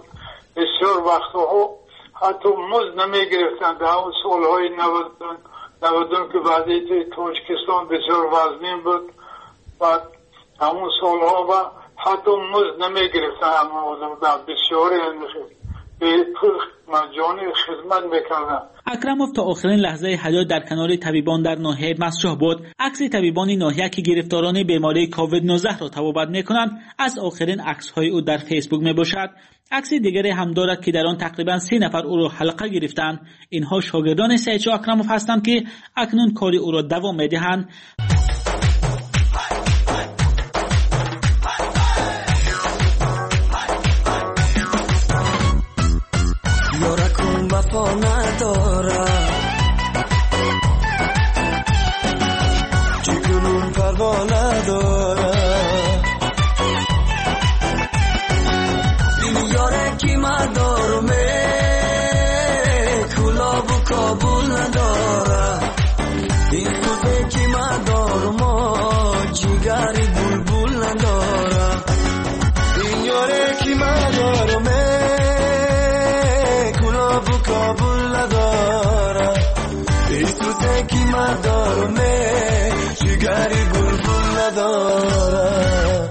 T: بسیار وقتها حتی مزد نمی گرفتن. در همون سالهای 90 که وضعیت تاجیکستان بسیار وزنین بود و همون سالها و حتی مزد نمی گرفتن. بسیاری به پول مجانی خدمت میکردن.
P: اکرموف تا آخرین لحظه حیات در کنار طبیبان در ناحیه مسجح بود. عکس طبیبان ناحیه که گرفتاران بیماری کووید 19 را طبابت میکنند از آخرین عکس‌های او در فیسبوک میباشد. عکس دیگری هم دارد که در آن تقریبا 30 نفر او را حلقه گرفتند. اینها شاگردان سعیدشاه اکرموف هستند که اکنون کاری او را دوام میدهند.
U: مردارمه جگری بلبل نداره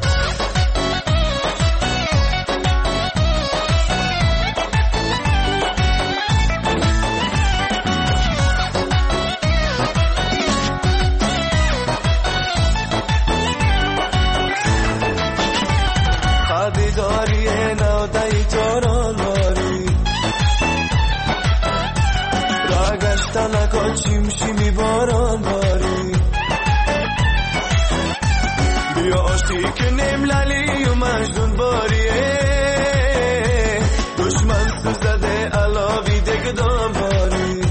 U: شیمی باران باری بیا آشتی که نملالی و مجنون باریه دشمن سوزده علاوی دگدان باری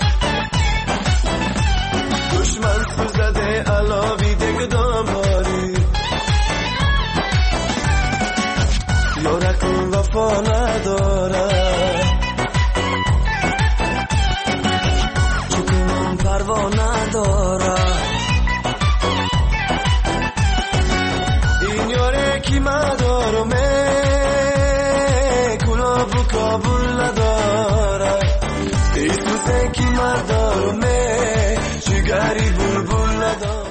U: دشمن سوزده علاوی دگدان باری یارکون وفا نداره پروا نداره این یاره کی مدارمه کلا بو کابل نداره ایسوزه کی مدارمه جگری بلبل نداره.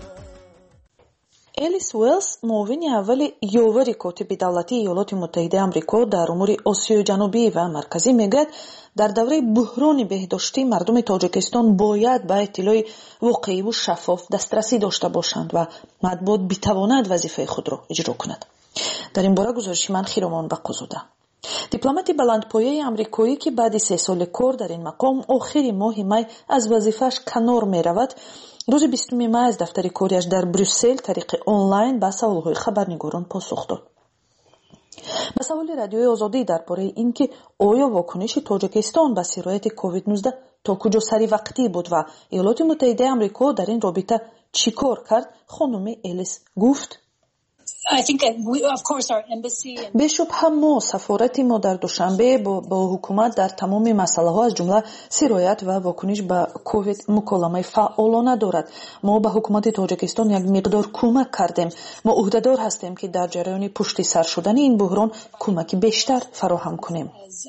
V: Элис Уэллс, муовини аввали ёвари котиби Давлатии Иёлоти Муттаҳидаи Амрико дар умури Осиёи Ҷанубӣ ва Марказӣ мегӯяд, дар давраи буҳрони беҳдоштӣ мардуми Тоҷикистон бояд ба иттилои воқеиву шаффоф дастрасӣ дошта бошанд ва матбуот битавонад вазифаи худро иҷро кунад. дар ин бора гузориши ман Хиромон Бақозода. дипломати баландпояи амрикоӣ ки баъди 3 соли кор дар ин мақом охири моҳи май аз вазифааш канор меравад, рӯзи 20 май аз дафтари кориаш дар Брюссел тариқи онлайн ба саволҳои хабарнигорон посух дод. ба саволи радиои озодӣ дар бораи ин ки оё вокуниши Тоҷикистон ба сирояти COVID-19 то куҷо саривақтӣ буд ва Иёлоти Муттаҳидаи Амрико дар ин робита чӣ кор кард, хонуми Элис гуфт: бешубҳа мо сафорати мо дар Душанбе бо ҳукумат дар тамоми масъалаҳо аз ҷумла сироят ва вокуниш ба ковид муколамаи фаъолона дорад. мо ба ҳукумати Тоҷикистон як миқдор кӯмак кардем. мо уҳдадор ҳастем ки дар ҷараёни пушти сар шудани ин буҳрон кӯмаки бештар фароҳам кунем.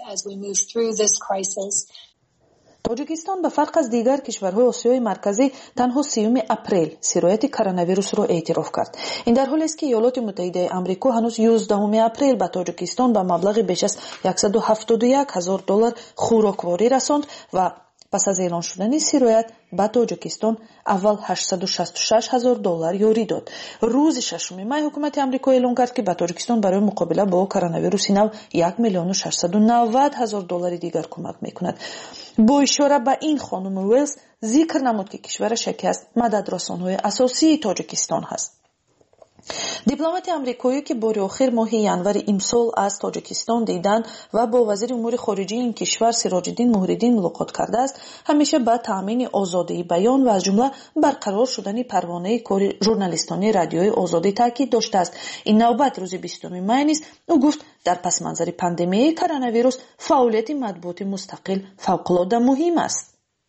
V: Тоҷикистон ба фарқ аз дигар кишварҳои Осиёи марказӣ танҳо 30 апрел сирояти коронавирусро эътироф кард. ин дар ҳолест ки Иёлоти Муттаҳидаи Амрико ҳанӯз 11 апрел ба Тоҷикистон ба маблағи беш аз $171,000 хӯрокворӣ расонд ва пас аз эълон шудани сироят ба Тоҷикистон аввал $866,000 ёрӣ дод. рӯзи 6 май ҳукумати Амрико эълон кард ки ба Тоҷикистон барои муқобила бо коронавируси нав $1,690,000 дигар кӯмак мекунад. бо ишора ба ин хонум Уэллс зикр намуд ки кишвараш яке аз мададрасонҳои асосии Тоҷикистон ҳаст. дипломати амрикоӣ ки бори охир моҳи январи имсол аз Тоҷикистон дидан ва бо вазири умури хориҷии ин кишвар Сироҷиддин Муҳриддин мулоқот кардааст, ҳамеша ба таъмини озодии баён ва аз ҷумла барқарор шудани парвонаи кори журналистони радиои озодӣ таъкид доштааст. ин навбат рӯзи 20 май низ ӯ гуфт дар пасманзари пандемияи коронавирус фаъолияти матбуоти мустақил фавқулода муҳим аст.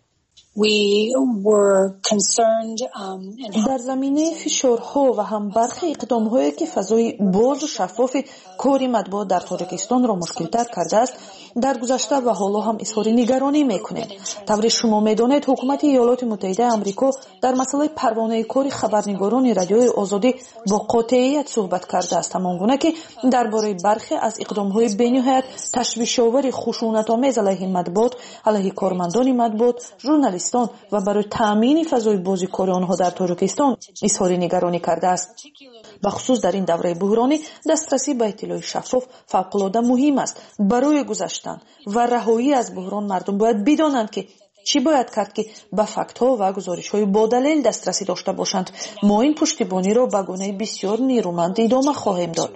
V: дар заминаи фишорҳо ва ҳам бархи иқдомҳое ки фазои бозу шаффофи кори матбуот дар Тоҷикистонро мушкилтар кардааст, дар гузашта ва ҳоло ҳам изҳори нигаронӣ мекунем. тавре шумо медонед, ҳукумати Иёлоти Муттаҳидаи Амрико дар масъалаи парвонаи кори хабарнигорони радиои озодӣ бо қотеият суҳбат кардааст, ҳамон гуна ки дар бораи бархе аз иқдомҳои бениҳоят ташвишовари хушунатомез алайҳи матбуот, алайҳи кормандони матбуот, журналистон ва барои таъмини фазои бози кори онҳо дар Тоҷикистон изҳори нигаронӣ кардааст. бахусус дар ин давраи буҳронӣ дастрасӣ ба иттилои шаффоф фавқулода муҳим аст. барои гузаштан ва раҳоӣ аз буҳрон мардум бояд бидонанд ки чӣ бояд кард ки ба фактҳо ва гузоришҳои бодалел дастрасӣ дошта бошанд. мо ин пуштибониро ба гунаи бисёр нерӯманд идома хоҳем дод.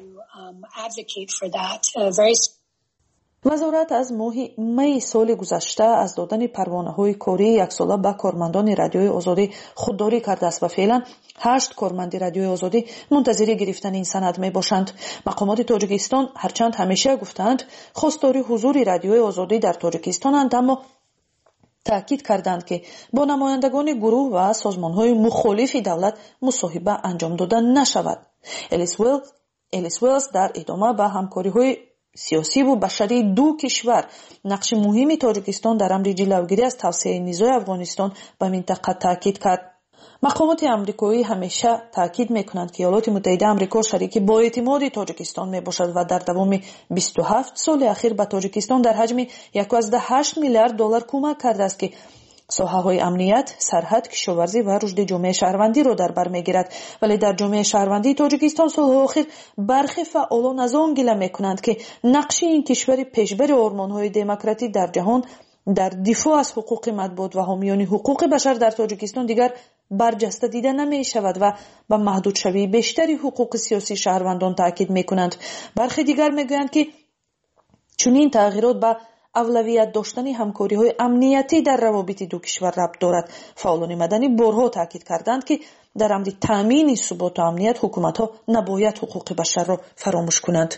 V: вазорат аз моҳи майи соли гузашта аз додани парвонаҳои кории яксола ба кормандони радиои озодӣ худдорӣ кардааст ва феълан 8 корманди радиои озодӣ мунтазири гирифтани ин санад мебошанд. мақомоти Тоҷикистон ҳарчанд ҳамеша гуфтанд хостори ҳузури радиои озодӣ дар Тоҷикистонанд, аммо таъкид карданд ки бо намояндагони гурӯҳ ва созмонҳои мухолифи давлат мусоҳиба анҷом дода нашавад. Элис Уэллс дар идома ба ҳамкориҳои сиёсӣ ву башарии ду кишвар нақши муҳими тоҷикистон дар амри ҷилавгирӣ аз тавсеяи низои Афғонистон ба минтақа таъкид кард. мақомоти амрикоӣ ҳамеша таъкид мекунанд ки иёлоти муттаҳида амрико шарики боэътимоди тоҷикистон мебошад ва дар давоми 27 соли ахир ба тоҷикистон дар ҳаҷми $1.8 миллиард кӯмак кардааст ки соҳаҳои амният, сарҳад, кишоварзӣ ва рушди ҷомеаи шаҳрвандиро дар бар мегирад. вале дар ҷомеаи шаҳрвандии тоҷикистон солҳои охир бархе фаъолон аз он гила мекунанд ки нақши ин кишвари пешбари ормонҳои демократӣ дар ҷаҳон дар дифоъ аз ҳуқуқи матбуот ва ҳомиёни ҳуқуқи башар дар тоҷикистон дигар барҷаста дида намешавад ва ба маҳдудшавии бештари ҳуқуқи сиёсии шаҳрвандон таъкид мекунанд. бархе дигар мегӯянд ки чунин тағйирот ба авлавият доштани ҳамкориҳои амниятӣ дар равобити ду кишвар рабт дорад. фаъолони маданӣ борҳо таъкид карданд ки дар амри таъмини суботу амният ҳукуматҳо набояд ҳуқуқи башарро фаромӯш кунанд.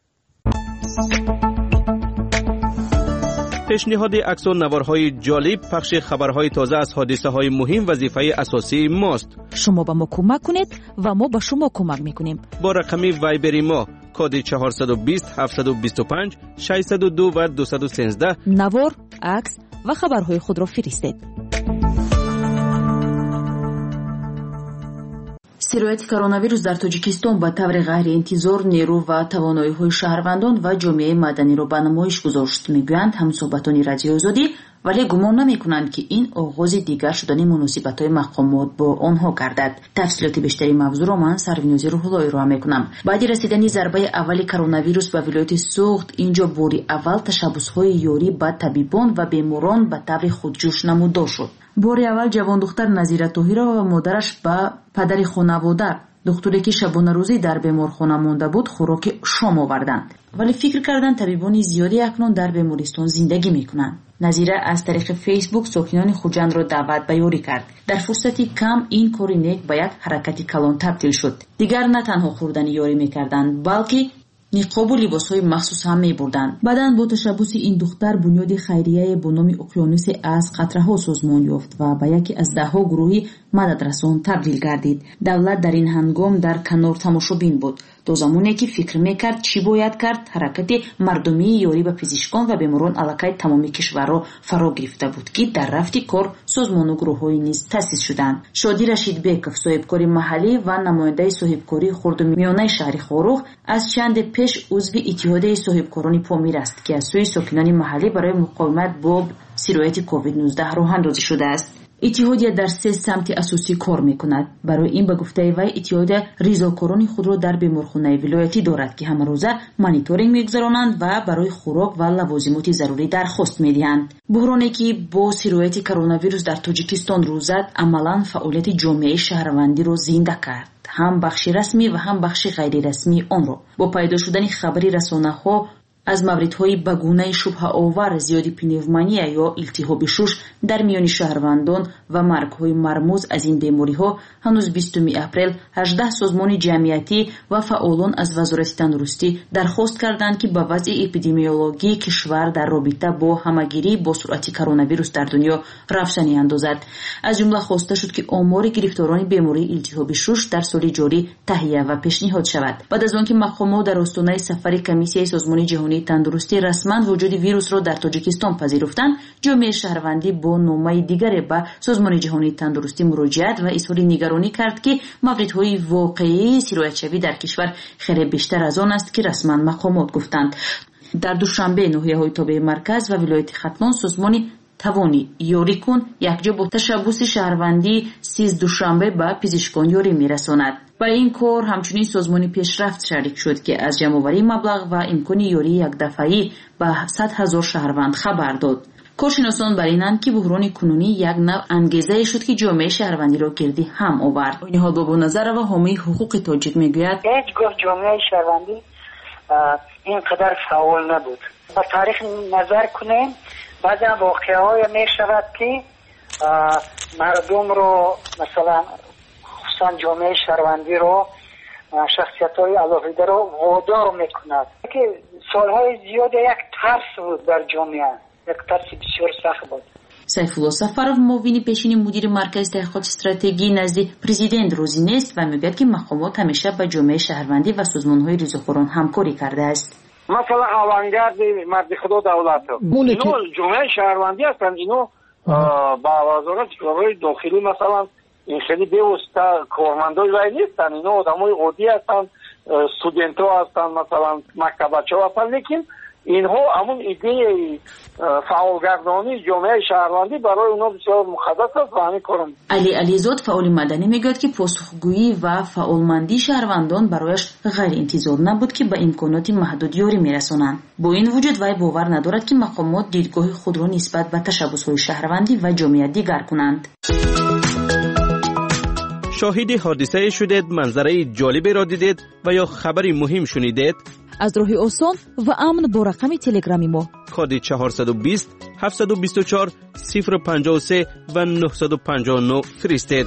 Q: пешниҳоди аксонаварҳои ҷолиб, пахши хабарҳои тоза аз ҳодисаҳои муҳим вазифаи асосии мост.
G: шумо ба мо кӯмак кунед ва мо ба шумо кӯмак мекунем.
Q: бо рақами вайбери мо коди 420 725 602 ва 213
G: навор, акс ва хабарҳои худро фиристед. сирояти коронавирус дар тоҷикистон ба таври ғайриинтизор нерӯ ва тавоноиҳои шаҳрвандон ва ҷомеаи маданиро ба намоиш гузошт, мегӯянд ҳамсуҳбатони Радиои Озодӣ, вале гумон намекунанд ки ин оғози дигар шудани муносибатҳои мақомот бо онҳо гардад. тафсилоти бештари мавзӯъро ман Сарвинози Рӯҳуллоӣ роҳа мекунам. баъди расидани зарбаи аввали коронавирус ба вилояти Суғд, инҷо бори аввал ташаббусҳои ёрӣ ба табибон ва беморон ба таври худҷӯш намудор шуд. бори аввал ҷавондухтар Назира Тоҳирова ва модараш ба падари хонавода, духтуре ки шабонарӯзӣ дар беморхона монда буд, хӯроки шом оварданд. вале фикр карданд табибони зиёде акнун дар бемористон зиндагӣ мекунанд. назира аз тариқи фейсбук сокинони хуҷандро даъват ба ёрӣ кард. дар фурсати кам ин кори нек ба як ҳаракати калон табдил шуд. дигар на танҳо хӯрдани ёрӣ мекарданд, балки ниқобу либосҳои махсус ҳам мебурданд. баъдан бо ташаббуси ин духтар бунёди хайрияе бо номи уқёнуси аз қатраҳо созмон ёфт ва ба яке аз даҳҳо гурӯҳи мададрасон табдил гардид. давлат дар ин ҳангом дар канор тамошобин буд. то замоне ки фикр мекард чӣ бояд кард, ҳаракати мардумии ёрӣ ба пизишкон ва беморон аллакай тамоми кишварро фаро гирифта буд ки дар рафти кор созмону гурӯҳҳои низ таъсис шуданд. шодӣ Рашидбеков, соҳибкори маҳаллӣ ва намояндаи соҳибкории хурду миёнаи шаҳри Хорух, аз чанде пеш узви иттиҳодияи соҳибкорони Помир аст ки аз сӯи сокинони маҳаллӣ барои муқовимат бо сирояти COVID-19 роҳандозӣ шудааст. иттиҳодия дар се самти асосӣ кор мекунад. барои ин ба гуфтаи вай иттиҳодия ризокорони худро дар беморхонаи вилоятӣ дорад ки ҳамарӯза мониторинг мегузаронанд ва барои хӯрок ва лавозимоти зарурӣ дархост медиҳанд. буҳроне ки бо сирояти коронавирус дар тоҷикистон рӯ зад, амалан фаъолияти ҷомеаи шаҳрвандиро зинда кард, ҳам бахши расмӣ ва ҳам бахши ғайрирасмии онро. бо пайдо шудани хабари расонаҳо аз мавридҳои ба гунаи шубҳаовар зиёди пневмония ё илтиҳоби шуш дар миёни шаҳрвандон ва маргҳои мармӯз аз ин бемориҳо ҳанӯз 20 апрел 18 созмони ҷамъиятӣ ва фаъолон аз вазорати тандурустӣ дархост карданд ки ба вазъи эпидемиологии кишвар дар робита бо ҳамагирӣ бо суръати коронавирус дар дунё равшанӣ андозад. аз ҷумла хоста шуд ки омори гирифторони бемории илтиҳоби шуш дар соли ҷорӣ таҳия ва пешниҳод шавад. баъд аз он ки мақомот дар остонаи сафари комиссияи созмони ҷаҳонии тандурустӣ расман вуҷуди вирусро дар тоҷикистон пазируфтанд, ҷомеаи шаҳрвандӣ бо номаи дигаре ба созмони ҷаҳонии тандурустӣ муроҷиат ва изҳори нигаронӣ кард ки мавридҳои воқеии сироятшавӣ дар кишвар хеле бештар аз он аст ки расман мақомот гуфтанд. дар душанбе ноҳияҳои тобеи марказ ва вилояти хатлон созмони тавони ёрӣ кун якҷо бо ташаббуси шаҳрвандӣ 30 душанбе ба пизишкон ёрӣ мерасонад. ба ин кор ҳамчунин созмони пешрафт шарик шуд ки аз ҷамъоварии маблағ ва имкони ёрии якдафаӣ ба 100 000 шаҳрванд хабар дод. коршиносон бар инанд ки буҳрони кунунӣ як нав ангезае шуд ки ҷомеаи шаҳрвандиро гирди ҳам овард. ниҳол бобоназарова ҳомии ҳуқуқи тоҷик мегӯяд
E: ҳеҷ гоҳ ҷомеаи шаҳрвандӣ инқадар фаъол набуд. ба таърих назар кунем, баъзан воқеаҳое мешавад ки мардумро масалан хусусан ҷомеаи шаҳрвандиро, шахсиятҳои алоҳидаро водор мекунад. ки солҳои зиёде як тарс буд дар ҷомеа, як тарси бисёр сахт буд.
G: сайфулло сафаров муовини пешини мудири маркази таҳқиқоти стратегии назди президент розӣ нест ва мегӯяд ки мақомот ҳамеша ба ҷомеаи шаҳрвандӣ ва созмонҳои ризоқорон ҳамкорӣ кардааст.
E: مثلا авангард марди худо давлатов ино ҷомеаи шаҳрвандӣ ҳастанд. ино ба вазорати корҳои дохилӣ масалан ин хеле бевосита кормандои вай нестанд. ино одамои оддӣ ҳастанд, студентҳо ҳастанд, масалан мактабачаҳо ҳастанд. лекин инҳо ҳамун идеяи фаъолгардонии ҷомеаи шаҳрвандӣ барои онҳо бисёр муқаддас аст ва ҳамин корам.
G: али ализод фаъоли маданӣ мегӯяд ки посухгӯӣ ва фаъолмандии шаҳрвандон барояш ғайриинтизор набуд ки ба имконоти маҳдуд ёрӣ мерасонанд. бо ин вуҷуд вай бовар надорад ки мақомот дидгоҳи худро нисбат ба ташаббусҳои шаҳрвандӣ ва ҷомеа дигар кунанд.
Q: شاهد حادثه شدید، منظره جالبی را دیدید و یا خبری مهم شنیدید؟
G: از راه آسان و امن با رقم تلگرامی ما
Q: کد 420 724 053 و 959 فرستید.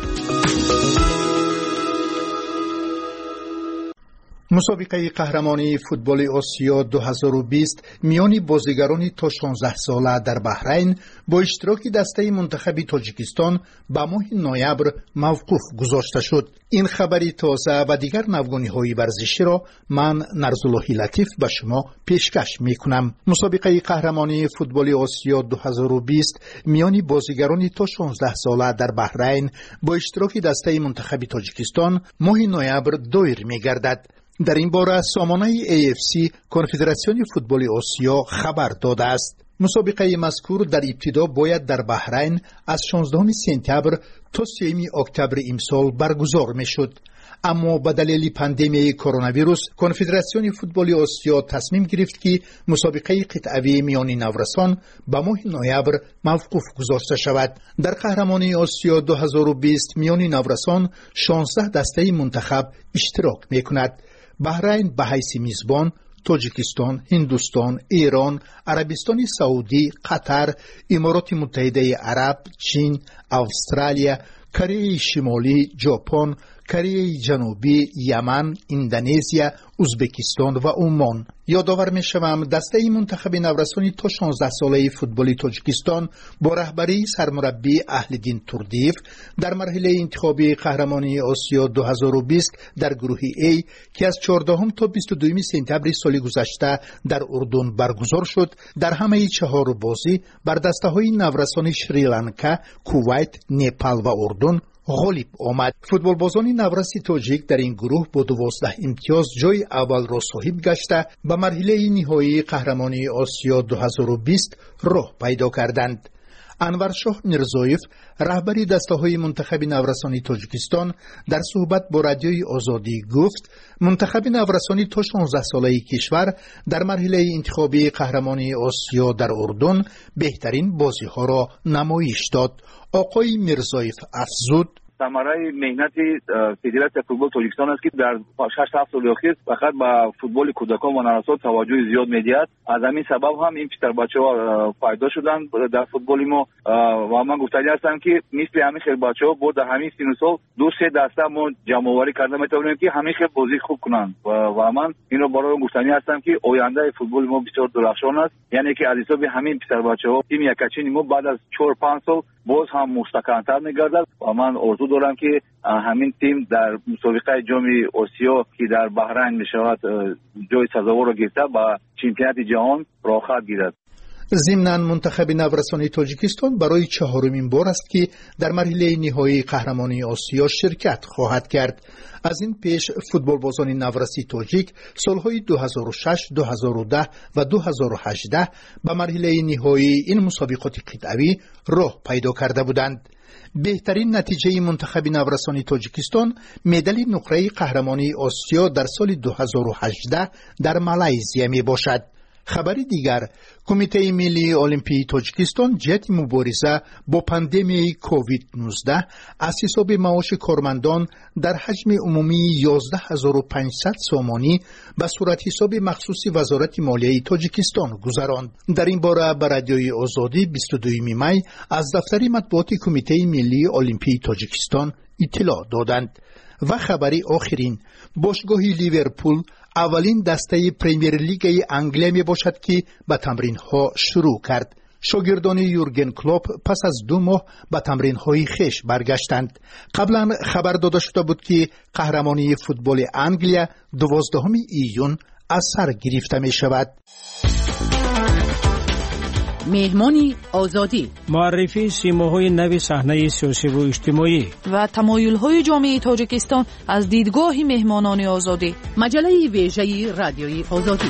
D: مسابقه قهرمانی فوتبال آسیا 2020 میان بازیگران تا 16 ساله در بحرین با اشتراک دسته منتخب تاجیکستان به ماه نوامبر موقوف گذاشته شد. این خبری تازه و دیگر نوگانی‌های ورزشی را من نرزالله لطیف به شما پیشکش می‌کنم. مسابقه قهرمانی فوتبال آسیا 2020 میان بازیگران تا 16 ساله در بحرین با اشتراک دسته منتخب تاجیکستان ماه نوامبر دایر می‌گردد. در این باره سامانه AFC کنفدراسیون فوتبال آسیا خبر داده است. مسابقه مذکور در ابتدا باید در بحرین از 16 سپتامبر تا 3 اکتبر امسال برگزار میشد. اما به دلیل پاندمی کرونا ویروس کنفدراسیون فوتبال آسیا تصمیم گرفت که مسابقه قطعه‌ای میان نورسان به ماه نوامبر موقوف گذاشته شود. در قهرمانی آسیا 2020 میان نورسان 16 دسته منتخب اشتراک میکند. بحرین به حیث میزبان، تاجیکستان، هندوستان، ایران، عربستان سعودی، قطر، امارات متحده عرب، چین، استرالیا، کره شمالی، ژاپن، کره جنوبی، یمن، اندونزیا، ازبکستان و عمان. یادآور می‌شوم دسته منتخب نورسان تا 16 ساله فوتبال تاجیکستان با رهبری سرمربی اهل‌دین توردیف در مرحله انتخابی قهرمانی آسیا 2020 در گروه A که از 14 تا 22 سپتامبر سال گذشته در اردن برگزار شد، در همه 4 بازی بر دسته‌های نورسان شریلانکا، کویت، نپال و اردن غالب آمد. فوتبال بازان نورس تاجیک در این گروه با 12 امتیاز جای اول را صاحب گشته به مرحله نهایی قهرمانی آسیا 2020 راه پیدا کردند. انورشاه میرزایف رهبری دسته‌های منتخب نورسان تاجیکستان در صحبت با رادیوی آزادی گفت منتخب نورسان تا 16 ساله کشور در مرحله انتخابی قهرمانی آسیا در اردن بهترین بازی‌ها را نمایش داد. آقای میرزایف افزود
F: ثمره مهنت فدراسیون فوتبال تاجیکستان است که در 6-7 سال اخیر فقط به فوتبال کودکان و نوسان توجه زیاد می‌دهد. از همین سبب هم این پسر بچه‌ها فایده شدن در فوتبال ما و من گفتنی هستم که مثل همین خیلی بچه‌ها بود در همین سن و سال 2-3 دسته ما جمع‌آوری کرده می‌توانیم که همین خیلی بازی خوب کنند و من اینو برای گفتنی هستم که آینده فوتبال ما بسیار درخشان است. یعنی که از حساب همین پسر بچه‌ها تیم یکچین ما بعد از 4-5 سال باز هم مستحکم‌تر می‌گردد و من آرزو دارم که همین تیم در مسابقه جام آسیا که در بحرین می‌شود جای سزاوار را گرفته با چمپیونات جهان راه خواهد گیرد.
D: ضمناً منتخب نورسان تاجیکستان برای 4مین بار است که در مرحله نهایی قهرمانی آسیا شرکت خواهد کرد. از این پیش فوتبال بازان نورسی تاجیک سالهای 2006، 2010 و 2018 به مرحله نهایی این مسابقات قطعه‌ای راه پیدا کرده بودند. بهترین نتیجه منتخب نورسان تاجیکستان مدال نقره قهرمانی آسیا در سال 2018 در مالایزیا می باشد. خبر دیگر، کمیته ملی المپی تاجیکستان جهت مبارزه با پاندمی کووید 19 از حساب معاش کارمندان در حجم عمومی 11500 سومانی به صورت حساب مخصوص وزارت مالیه تاجیکستان گذراند. در این باره به رادیوی آزادی 22 می از دفتر مطبوعات کمیته ملی المپی تاجیکستان اطلاع دادند. و خبری آخرین، باشگاه لیورپول اولین دسته پریمیر لیگ انگلیس می باشد که به تمرین ها شروع کرد. شاگردان یورگن کلوپ پس از 2 ماه به تمرین های خویش برگشتند. قبلا خبر داده شده بود که قهرمانی فوتبال انگلیا 12 ایون از سر گرفته می شود.
C: مهمانی آزادی،
H: معرفی سیماهای نوی صحنه سیاسی و اجتماعی
V: و تمایل‌های جامعه تاجیکستان از دیدگاه مهمانان آزادی.
C: مجله ویژه رادیوی آزادی.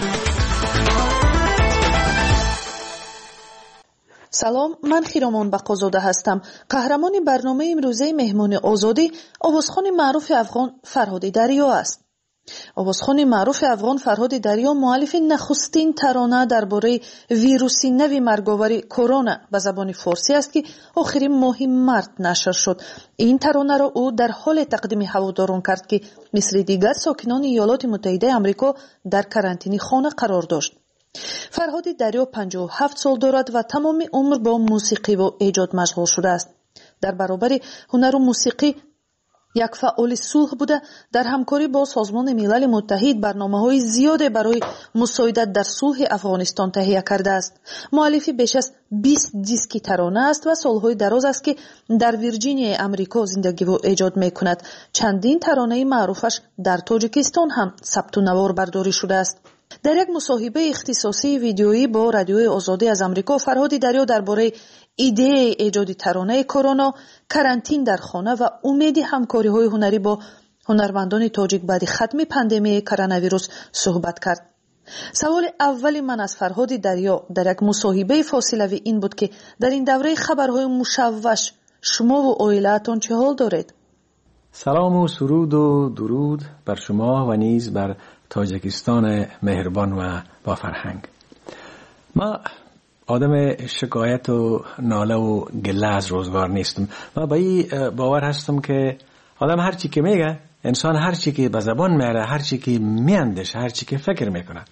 V: سلام، من خیرامان بقازاده هستم. قهرمان برنامه امروزه مهمان آزادی آوازخوان معروف افغان فرهاد دریا است. آوازخوان معروف افغان فرهاد دریا مؤلف نخستین ترانه درباره ویروس نو مرگاور کرونا به زبان فارسی است که آخرین ماه مارس نشر شد. این ترانه را او در حال تقدیم هواداران کرد که مثل دیگر ساکنان ایالات متحده آمریکا در کرانتینی خانه قرار داشت. فرهاد دریا 57 سال دارد و تمام عمر با موسیقی و ایجاد مشغول شده است. در برابر هنر و موسیقی یک فعال صلح بوده. در همکاری با سازمان ملل متحد برنامه‌های زیاد برای مساعدت در صلح افغانستان تهیه کرده است. مؤلف بیش از 20 دیسک ترانه است و سالهای دراز است که در ویرجینیا آمریکا زندگی و ایجاد می‌کند. چندین ترانه معروفش در تاجیکستان هم ثبت و نوار برداری شده است. در یک مصاحبه اختصاصی ویدیویی با رادیوی آزادی از آمریکا، فرهاد دریا درباره ایده ایجاد ترانه کرونا، کرانتین در خانه و امید همکاری‌های هنری با هنرمندان تاجیک بعد ختم پاندمی کرونا ویروس صحبت کرد. سوال اول من از فرهاد دریا در یک مصاحبه فاصله‌ای این بود که در این دوره خبرهای مشوش شما و عائله‌تان چه حال دارید؟
W: سلام و سرود و درود بر شما و نیز بر تاجیکستان مهربان و با فرهنگ. ما آدم شکایت و ناله و گله از روزگار نیستم. من با این باور هستم که آدم هر چی که میگه، انسان هر چی که به زبان میاره، هر چی که میاندیشه، هر چی که فکر میکنه،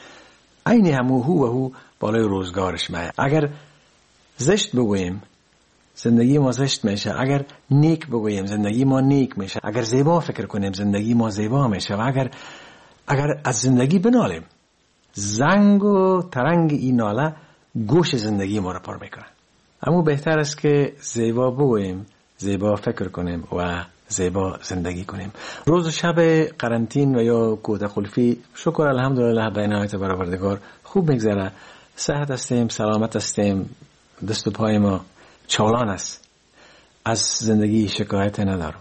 W: عین همو هو بالای روزگارش میاد. اگر زشت بگوییم زندگی ما زشت میشه، اگر نیک بگوییم زندگی ما نیک میشه، اگر زیبا فکر کنیم زندگی ما زیبا میشه، و اگر از زندگی بنالیم، زنگ و ترنگ این ناله گوش زندگی ما رو پر میکنه. اما بهتر است که زیبا بگوییم، زیبا فکر کنیم و زیبا زندگی کنیم. روز و شب قرنطین و یا کوته قلفی شکر الحمدلله به عنایت برآوردگار خوب میگذره. صحت هستیم، سلامت هستیم، دست و پای ما چالان است. از زندگی شکایت ندارم.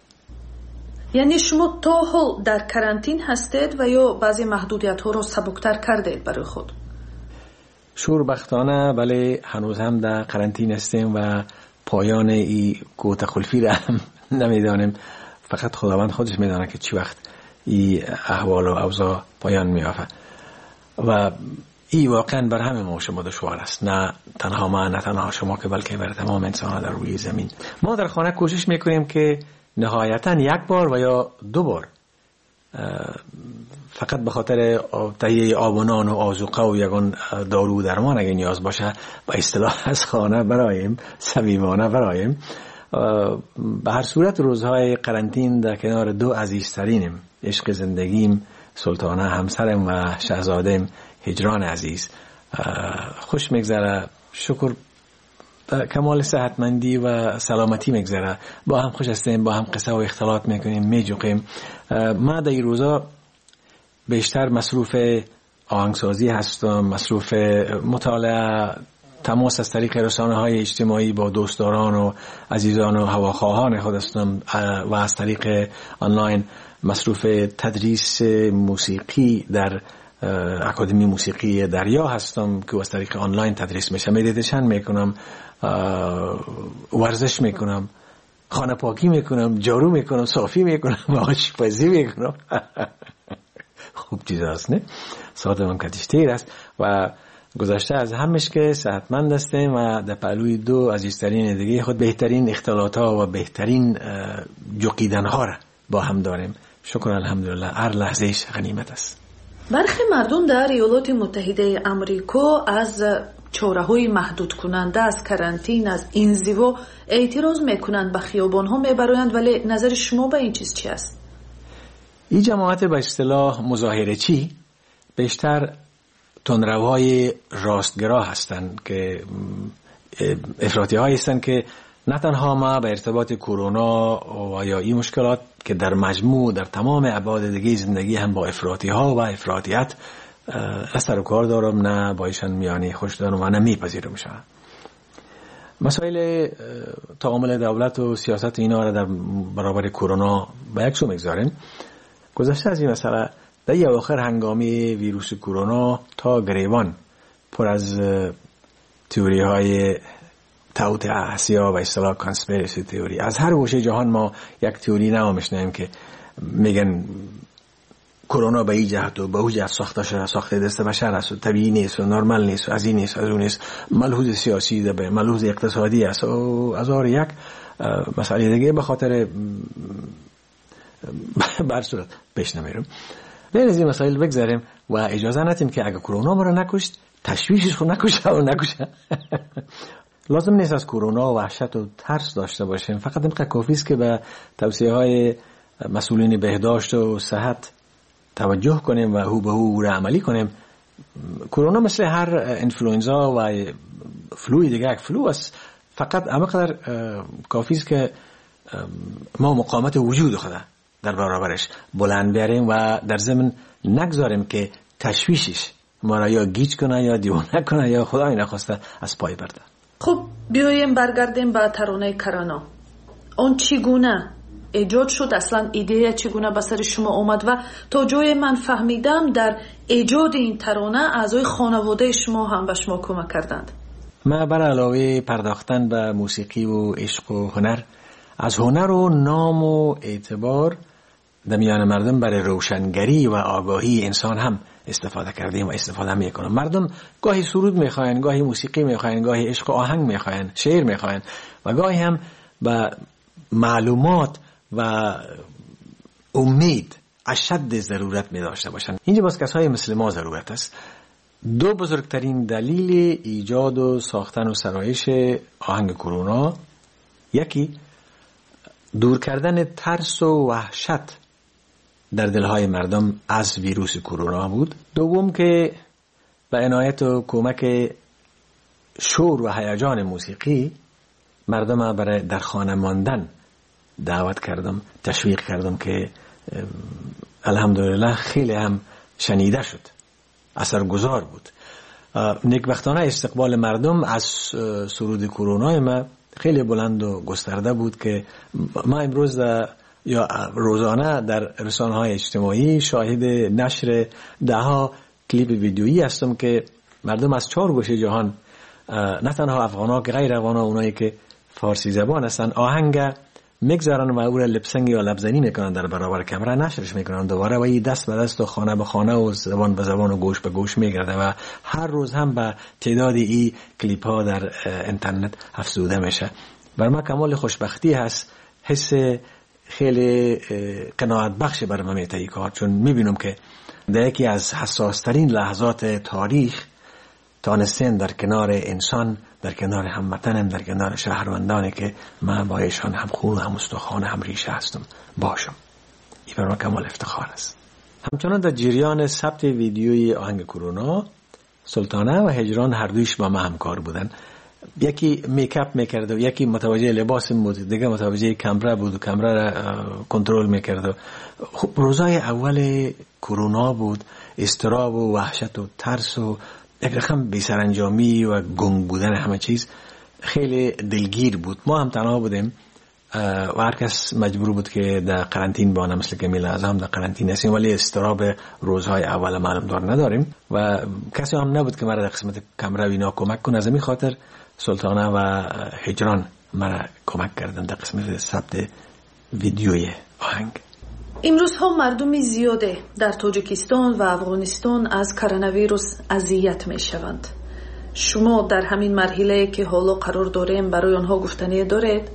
V: یعنی شما تا حال در کرانتین هستید و یا بعضی محدودیت ها رو سبکتر کردید برای خود؟
W: شوربختانه بله، هنوز هم در قرنطین هستیم و پایان این کوته قلفی را هم نمیدانیم. فقط خداوند خودش میدانه که چی وقت این احوال و اوضاع پایان میافته و این واقعا بر همه ما شما دشوار است. نه تنها ما، نه تنها شما، که بلکه بر تمام انسان در روی زمین. ما در خانه کوشش میکنیم که نهایتا یک بار و یا دو بار فقط به خاطر تهیه آب و نان و آذوقه و یگان دارو درمان اگه نیاز باشه با اصطلاح از خانه برایم، صمیمانه برایم. به هر صورت روزهای قرنطین در کنار دو عزیزترینم، عشق زندگیم سلطانه همسرم و شاهزادم هجران عزیز، خوش میگذره. شکر کمال صحتمندی و سلامتی میگذره. با هم خوش هستیم، با هم قصه و اختلاط میکنیم، میجوقیم. ما در این روزا بیشتر مصروف آهنگسازی هستم، مصروف مطالعه، تماس از طریق رسانه‌های اجتماعی با دوستداران و عزیزان و هواخواهان خود هستم و از طریق آنلاین مصروف تدریس موسیقی در اکادمی موسیقی دریا هستم که از طریق آنلاین تدریس میشه. مدیتیشن میکنم، ورزش میکنم، خانه پاکی میکنم، جارو میکنم، صافی میکنم و آشپزی میکنم. خوب چیز هست نه؟ ساعت من کتیشتیر است و گذشته از همش که صحتمند هستیم و در پهلوی دو عزیزترین دیگه خود بهترین اختلاط ها و بهترین جوقیدن ها را با هم داریم. شکر الحمدلله، هر لحظهش غنیمت است.
V: برخی مردم در ایالات متحده آمریکا از چاره‌های محدود کننده از کرانتین، از انزوا اعتراض میکنند، به خیابان‌ها میبرند، ولی نظر شما به این چیز چی است؟
W: این جماعت به اصطلاح مظاهره چی بیشتر تندروهای راستگرا هستند که افراطی هایی هستند که نه تنها ما به ارتباط کرونا و یا این مشکلات که در مجموع در تمام ابعاد دیگه زندگی هم با افراطی ها و افراطیت سر و کار دارم، نه با ایشان میانی خوش دارم و نه میپذیرم شد. مسائل تعامل دولت و سیاست اینا را در برابر کرونا به یک سو میگذاریم. گذشته از این مسئله در این اواخر هنگامی ویروس کرونا تا گریبان پر از تئوری های توت احسیا و اصطلاح کانسپیرسی تئوری. از هر گوشه جهان ما یک تئوری نو میشنیم که میگن کرونا به این جهت و به اون جهت ساخته دست بشر است و طبیعی نیست و نرمال نیست و از این نیست از اون نیست، ملحوظ سیاسی ده به ملحوظ اقتصادی است و از آن یک مسئله دیگه به خاطر برصورت پیش نمیرم. بین از این مسائل بگذاریم و اجازه ندیم که اگه کرونا ما رو نکشت تشویشش رو نکشه و نکشه. لازم نیست از کرونا وحشت و ترس داشته باشیم، فقط اینقدر کافی است که به توصیه های مسئولین بهداشت و صحت توجه کنیم و هو به هو را عملی کنیم. کرونا مثل هر انفلوئنزا و فلوی دیگه یک فلو است، فقط همینقدر کافی است که ما مقاومت وجود خود در برابرش بلند بیاریم و در ضمن نگذاریم که تشویشش ما را یا گیج کنه یا دیوانه کنه یا خدای نخواسته از پای برده.
V: خب بیایم برگردیم به ترانه کرونا. اون چگونه ایجاد شد؟ اصلا ایده چگونه به سر شما اومد و تا جای من فهمیدم در ایجاد این ترانه اعضای خانواده شما هم به شما کمک کردند.
W: ما بر علاوه پرداختن به موسیقی و عشق و هنر، از هنر و نام و اعتبار در میان مردم برای روشنگری و آگاهی انسان هم استفاده کردیم و استفاده میکنم. مردم گاهی سرود میخواین، گاهی موسیقی میخواین، گاهی عشق و آهنگ میخواین، شعر میخواین و گاهی هم به معلومات و امید اشد ضرورت می داشته باشن. اینجا باز کسای مثل ما ضرورت است. دو بزرگترین دلیل ایجاد و ساختن و سرایش آهنگ کرونا، یکی دور کردن ترس و وحشت در دلهای مردم از ویروس کرونا بود. دوم که به عنایت و کمک شور و هیجان موسیقی مردم برای در خانه ماندن دعوت کردم، تشویق کردم که الحمدلله خیلی هم شنیده شد، اثرگذار بود. نیکبختانه استقبال مردم از سرود کرونا ما خیلی بلند و گسترده بود که ما امروز یا روزانه در رسانه‌های اجتماعی شاهد نشر ده‌ها کلیپ ویدیویی هستم که مردم از 4 گوشه جهان، نه تنها افغان‌ها که غیر افغان‌ها، اونایی که فارسی زبان هستن، آهنگ میگذارن و او را لپسنگ یا لبزنی میکنن در برابر کامera، نشرش میکنن دوباره و این دست به دست و خانه به خانه و زبان به زبان و گوش به گوش میگرده و هر روز هم به تعداد این کلیپ ها در اینترنت افزوده میشه. بر ما کمال خوشبختی هست، حس خیلی قناعت بخش بر من میته این کار، چون میبینم که در یکی از حساس ترین لحظات تاریخ تانستن در کنار انسان، در کنار هموطنم، در کنار شهروندانی که من با ایشان هم خون و هم استخوان هم ریشه هستم باشم. این برای کمال افتخار است. همچنان در جریان ثبت ویدیوی آهنگ کرونا، سلطانه و هجران هر دویش با ما همکار بودن. یکی میکاپ میکرد و یکی متوجه لباس بود، دیگه متوجه کامرا بود و کامرا را کنترل میکرد. خب روزای اول کرونا بود، اضطراب و وحشت و ترس و یک رقم بی‌سرانجامی و گنگ بودن همه چیز خیلی دلگیر بود. ما هم تنها بودیم و هر کس مجبور بود که در قرنطین بانه، مثل که میل اعظم در قرنطین هستیم، ولی اضطراب روزهای اول معلوم دار نداریم و کسی هم نبود که مرا در قسمت کامرا وینا کمک کنه. از این خاطر سلطانه و هجران مرا کمک کردن در قسمت ثبت ویدیوی آهنگ.
V: امروز ها مردم زیاده در تاجیکستان و افغانستان از کرونا ویروس اذیت می شوند. شما در همین مرحله که حالا قرار داریم برای آنها گفتنی دارید؟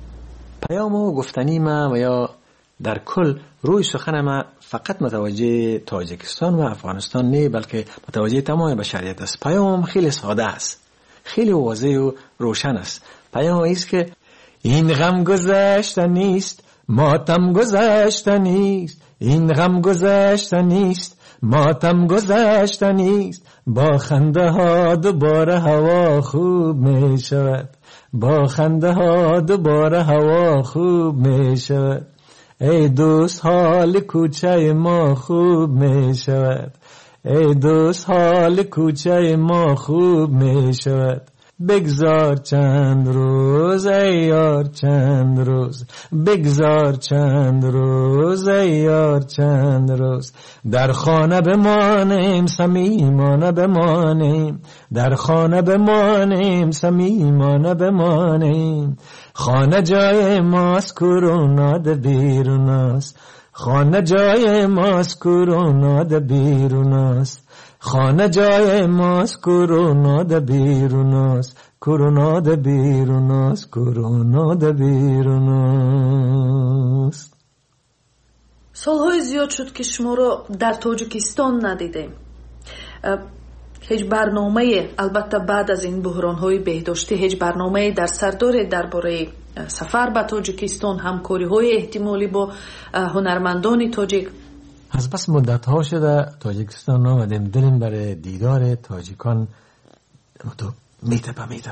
W: پیام و گفتنی ما و یا در کل روی سخن ما فقط متوجه تاجیکستان و افغانستان نه، بلکه متوجه تمام بشریت است. پیام خیلی ساده است، خیلی واضح و روشن است. پیام است که این غم گذشته نیست، ماتم گذشته نیست، این غم گذشته نیست، ماتم گذشته نیست، با خنده ها دوباره هوا خوب می شود، با خنده ها دوباره هوا خوب می شود. ای دوست حال کوچه ما خوب می شود. ای دوست حال کوچه ما خوب می شود. بگذار چند روز ای یار چند روز، بگذار چند روز ای یار چند روز. در خانه بمانیم صمیمانه بمانیم، در خانه بمانیم صمیمانه بمانیم. خانه جای ماست کرونا ده بیرون است، خانه جای ماست کرونا ده بیرون است. خانه جای ماست کرونا ده بیرون است، کرونا ده بیرون است، کرونا ده بیرون است.
V: سالهای زیاد شد که شما رو در تاجیکستان ندیدیم. هیچ برنامه، البته بعد از این بحران‌های بهداشتی، هیچ برنامه در سر دارید درباره سفر به تاجیکستان، همکاری‌های احتمالی با هنرمندان تاجیک؟
W: از بس مدت ها شده تاجیکستان آمدیم، دلم برای دیدار تاجیکان میتپه.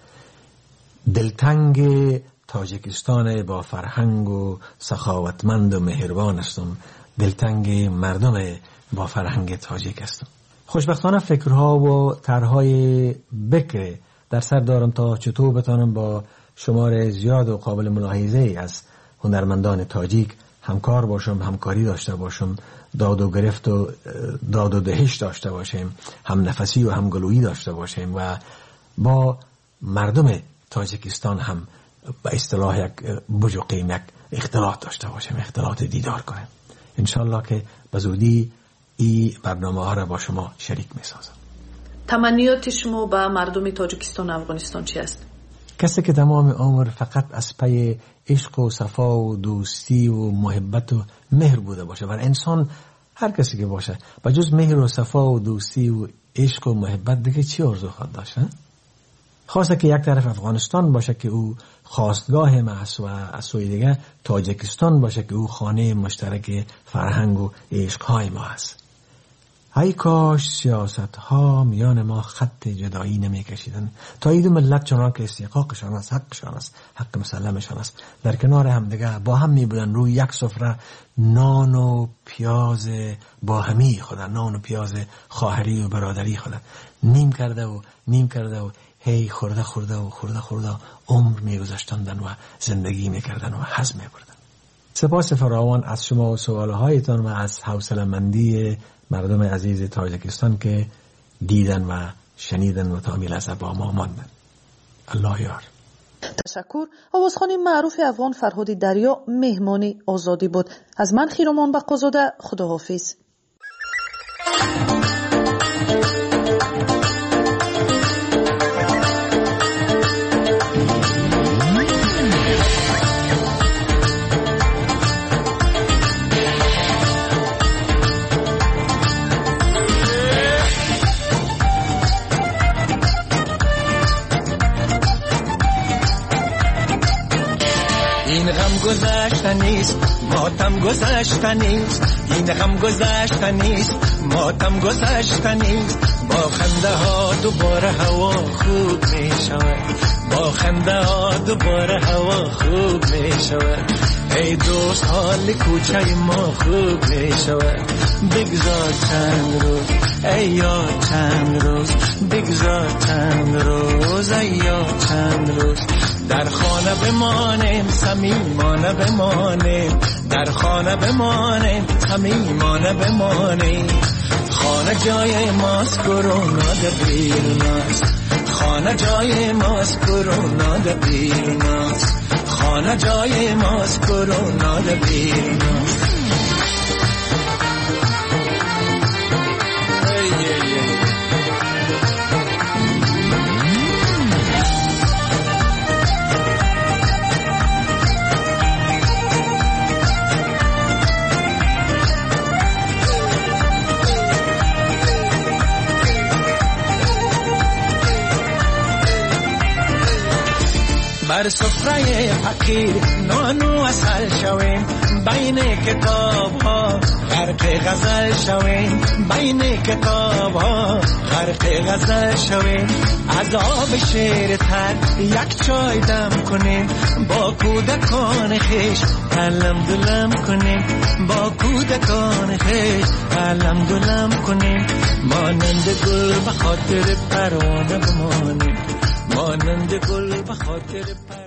W: دلتنگ تاجیکستان با فرهنگ و سخاوتمند و مهربان هستم، دلتنگ مردم با فرهنگ تاجیک هستم. خوشبختانه فکرها و طرحهای بکر در سر دارم تا چطور بتانم با شمار زیاد و قابل ملاحظه از هنرمندان تاجیک همکار باشم، همکاری داشته باشم، داد و گرفت و داد و دهش داشته باشیم، هم نفسی و هم گلویی داشته باشیم و با مردم تاجیکستان هم به اصطلاح یک بجوقیم، یک اختلاط داشته باشیم، اختلاط دیدار کنیم. انشالله که به زودی این برنامه ها را با شما شریک می سازم.
V: تمنیات شما به مردم تاجیکستان و افغانستان چی است؟
W: کسی که تمام عمر فقط از پی عشق و صفا و دوستی و محبت و مهر بوده باشه، و انسان هر کسی که باشه با جز مهر و صفا و دوستی و عشق و محبت دیگه چی آرزو خواهد داشت؟ خواسته که یک طرف افغانستان باشه که او خواستگاه ما است و از سوی دیگه تاجیکستان باشه که او خانه مشترک فرهنگ و عشقهای ما است. ای کاش سیاست ها میان ما خط جدایی نمی کشیدن تا این دو ملت چنان که استحقاقشان است، حقشان است، حق مسلمشان است، در کنار هم دیگه با هم می بودن روی یک سفره نان و پیاز با همی خودن، نان و پیاز خواهری و برادری خودن نیم کرده و هی خورده عمر می گذاشتندن و زندگی می کردن و هضم می بردن. سپاس فراوان از شما و سوالهایتان و از حوصله‌مندی مردم عزیز تاجیکستان که دیدن و شنیدن و تا لحظه با ما ماندن. الله یار.
V: تشکر. آوازخوان معروف افغان فرهاد دریا مهمانی آزادی بود. از من خیرمان بقازاده، خداحافظ.
U: این غم گذشته نیست، ماتم گذشته نیست، این غم گذشته نیست، ماتم گذشته نیست. با خنده ها دوباره هوا خوب می شود، با خنده ها دوباره هوا خوب می شود. ای دوست حال کوچه ما خوب می شود. بگذار چند روز ای یار چند روز، بگذار چند روز ای یار چند روز. در خانه بمانیم صمیمانه بمانیم، در خانه بمانیم صمیمانه بمانیم. خانه جای ماست کرونا ده بیرون است، خانه جای ماست کرونا ده بیرون است، خانه جای ماست کرونا ده بیرون است. بر سفره فقیر نان و عسل شویم، بین کتاب ها غرق غزل شویم، بین کتاب ها غرق غزل شویم. از آب شیر تر یک چای دم کنیم، با کودکان خیش علم دلم کنیم، با کودکان خیش علم دلم کنیم. مانند گل به خاطر پروانه بمانیم، مانند گل به خاطر پروانه.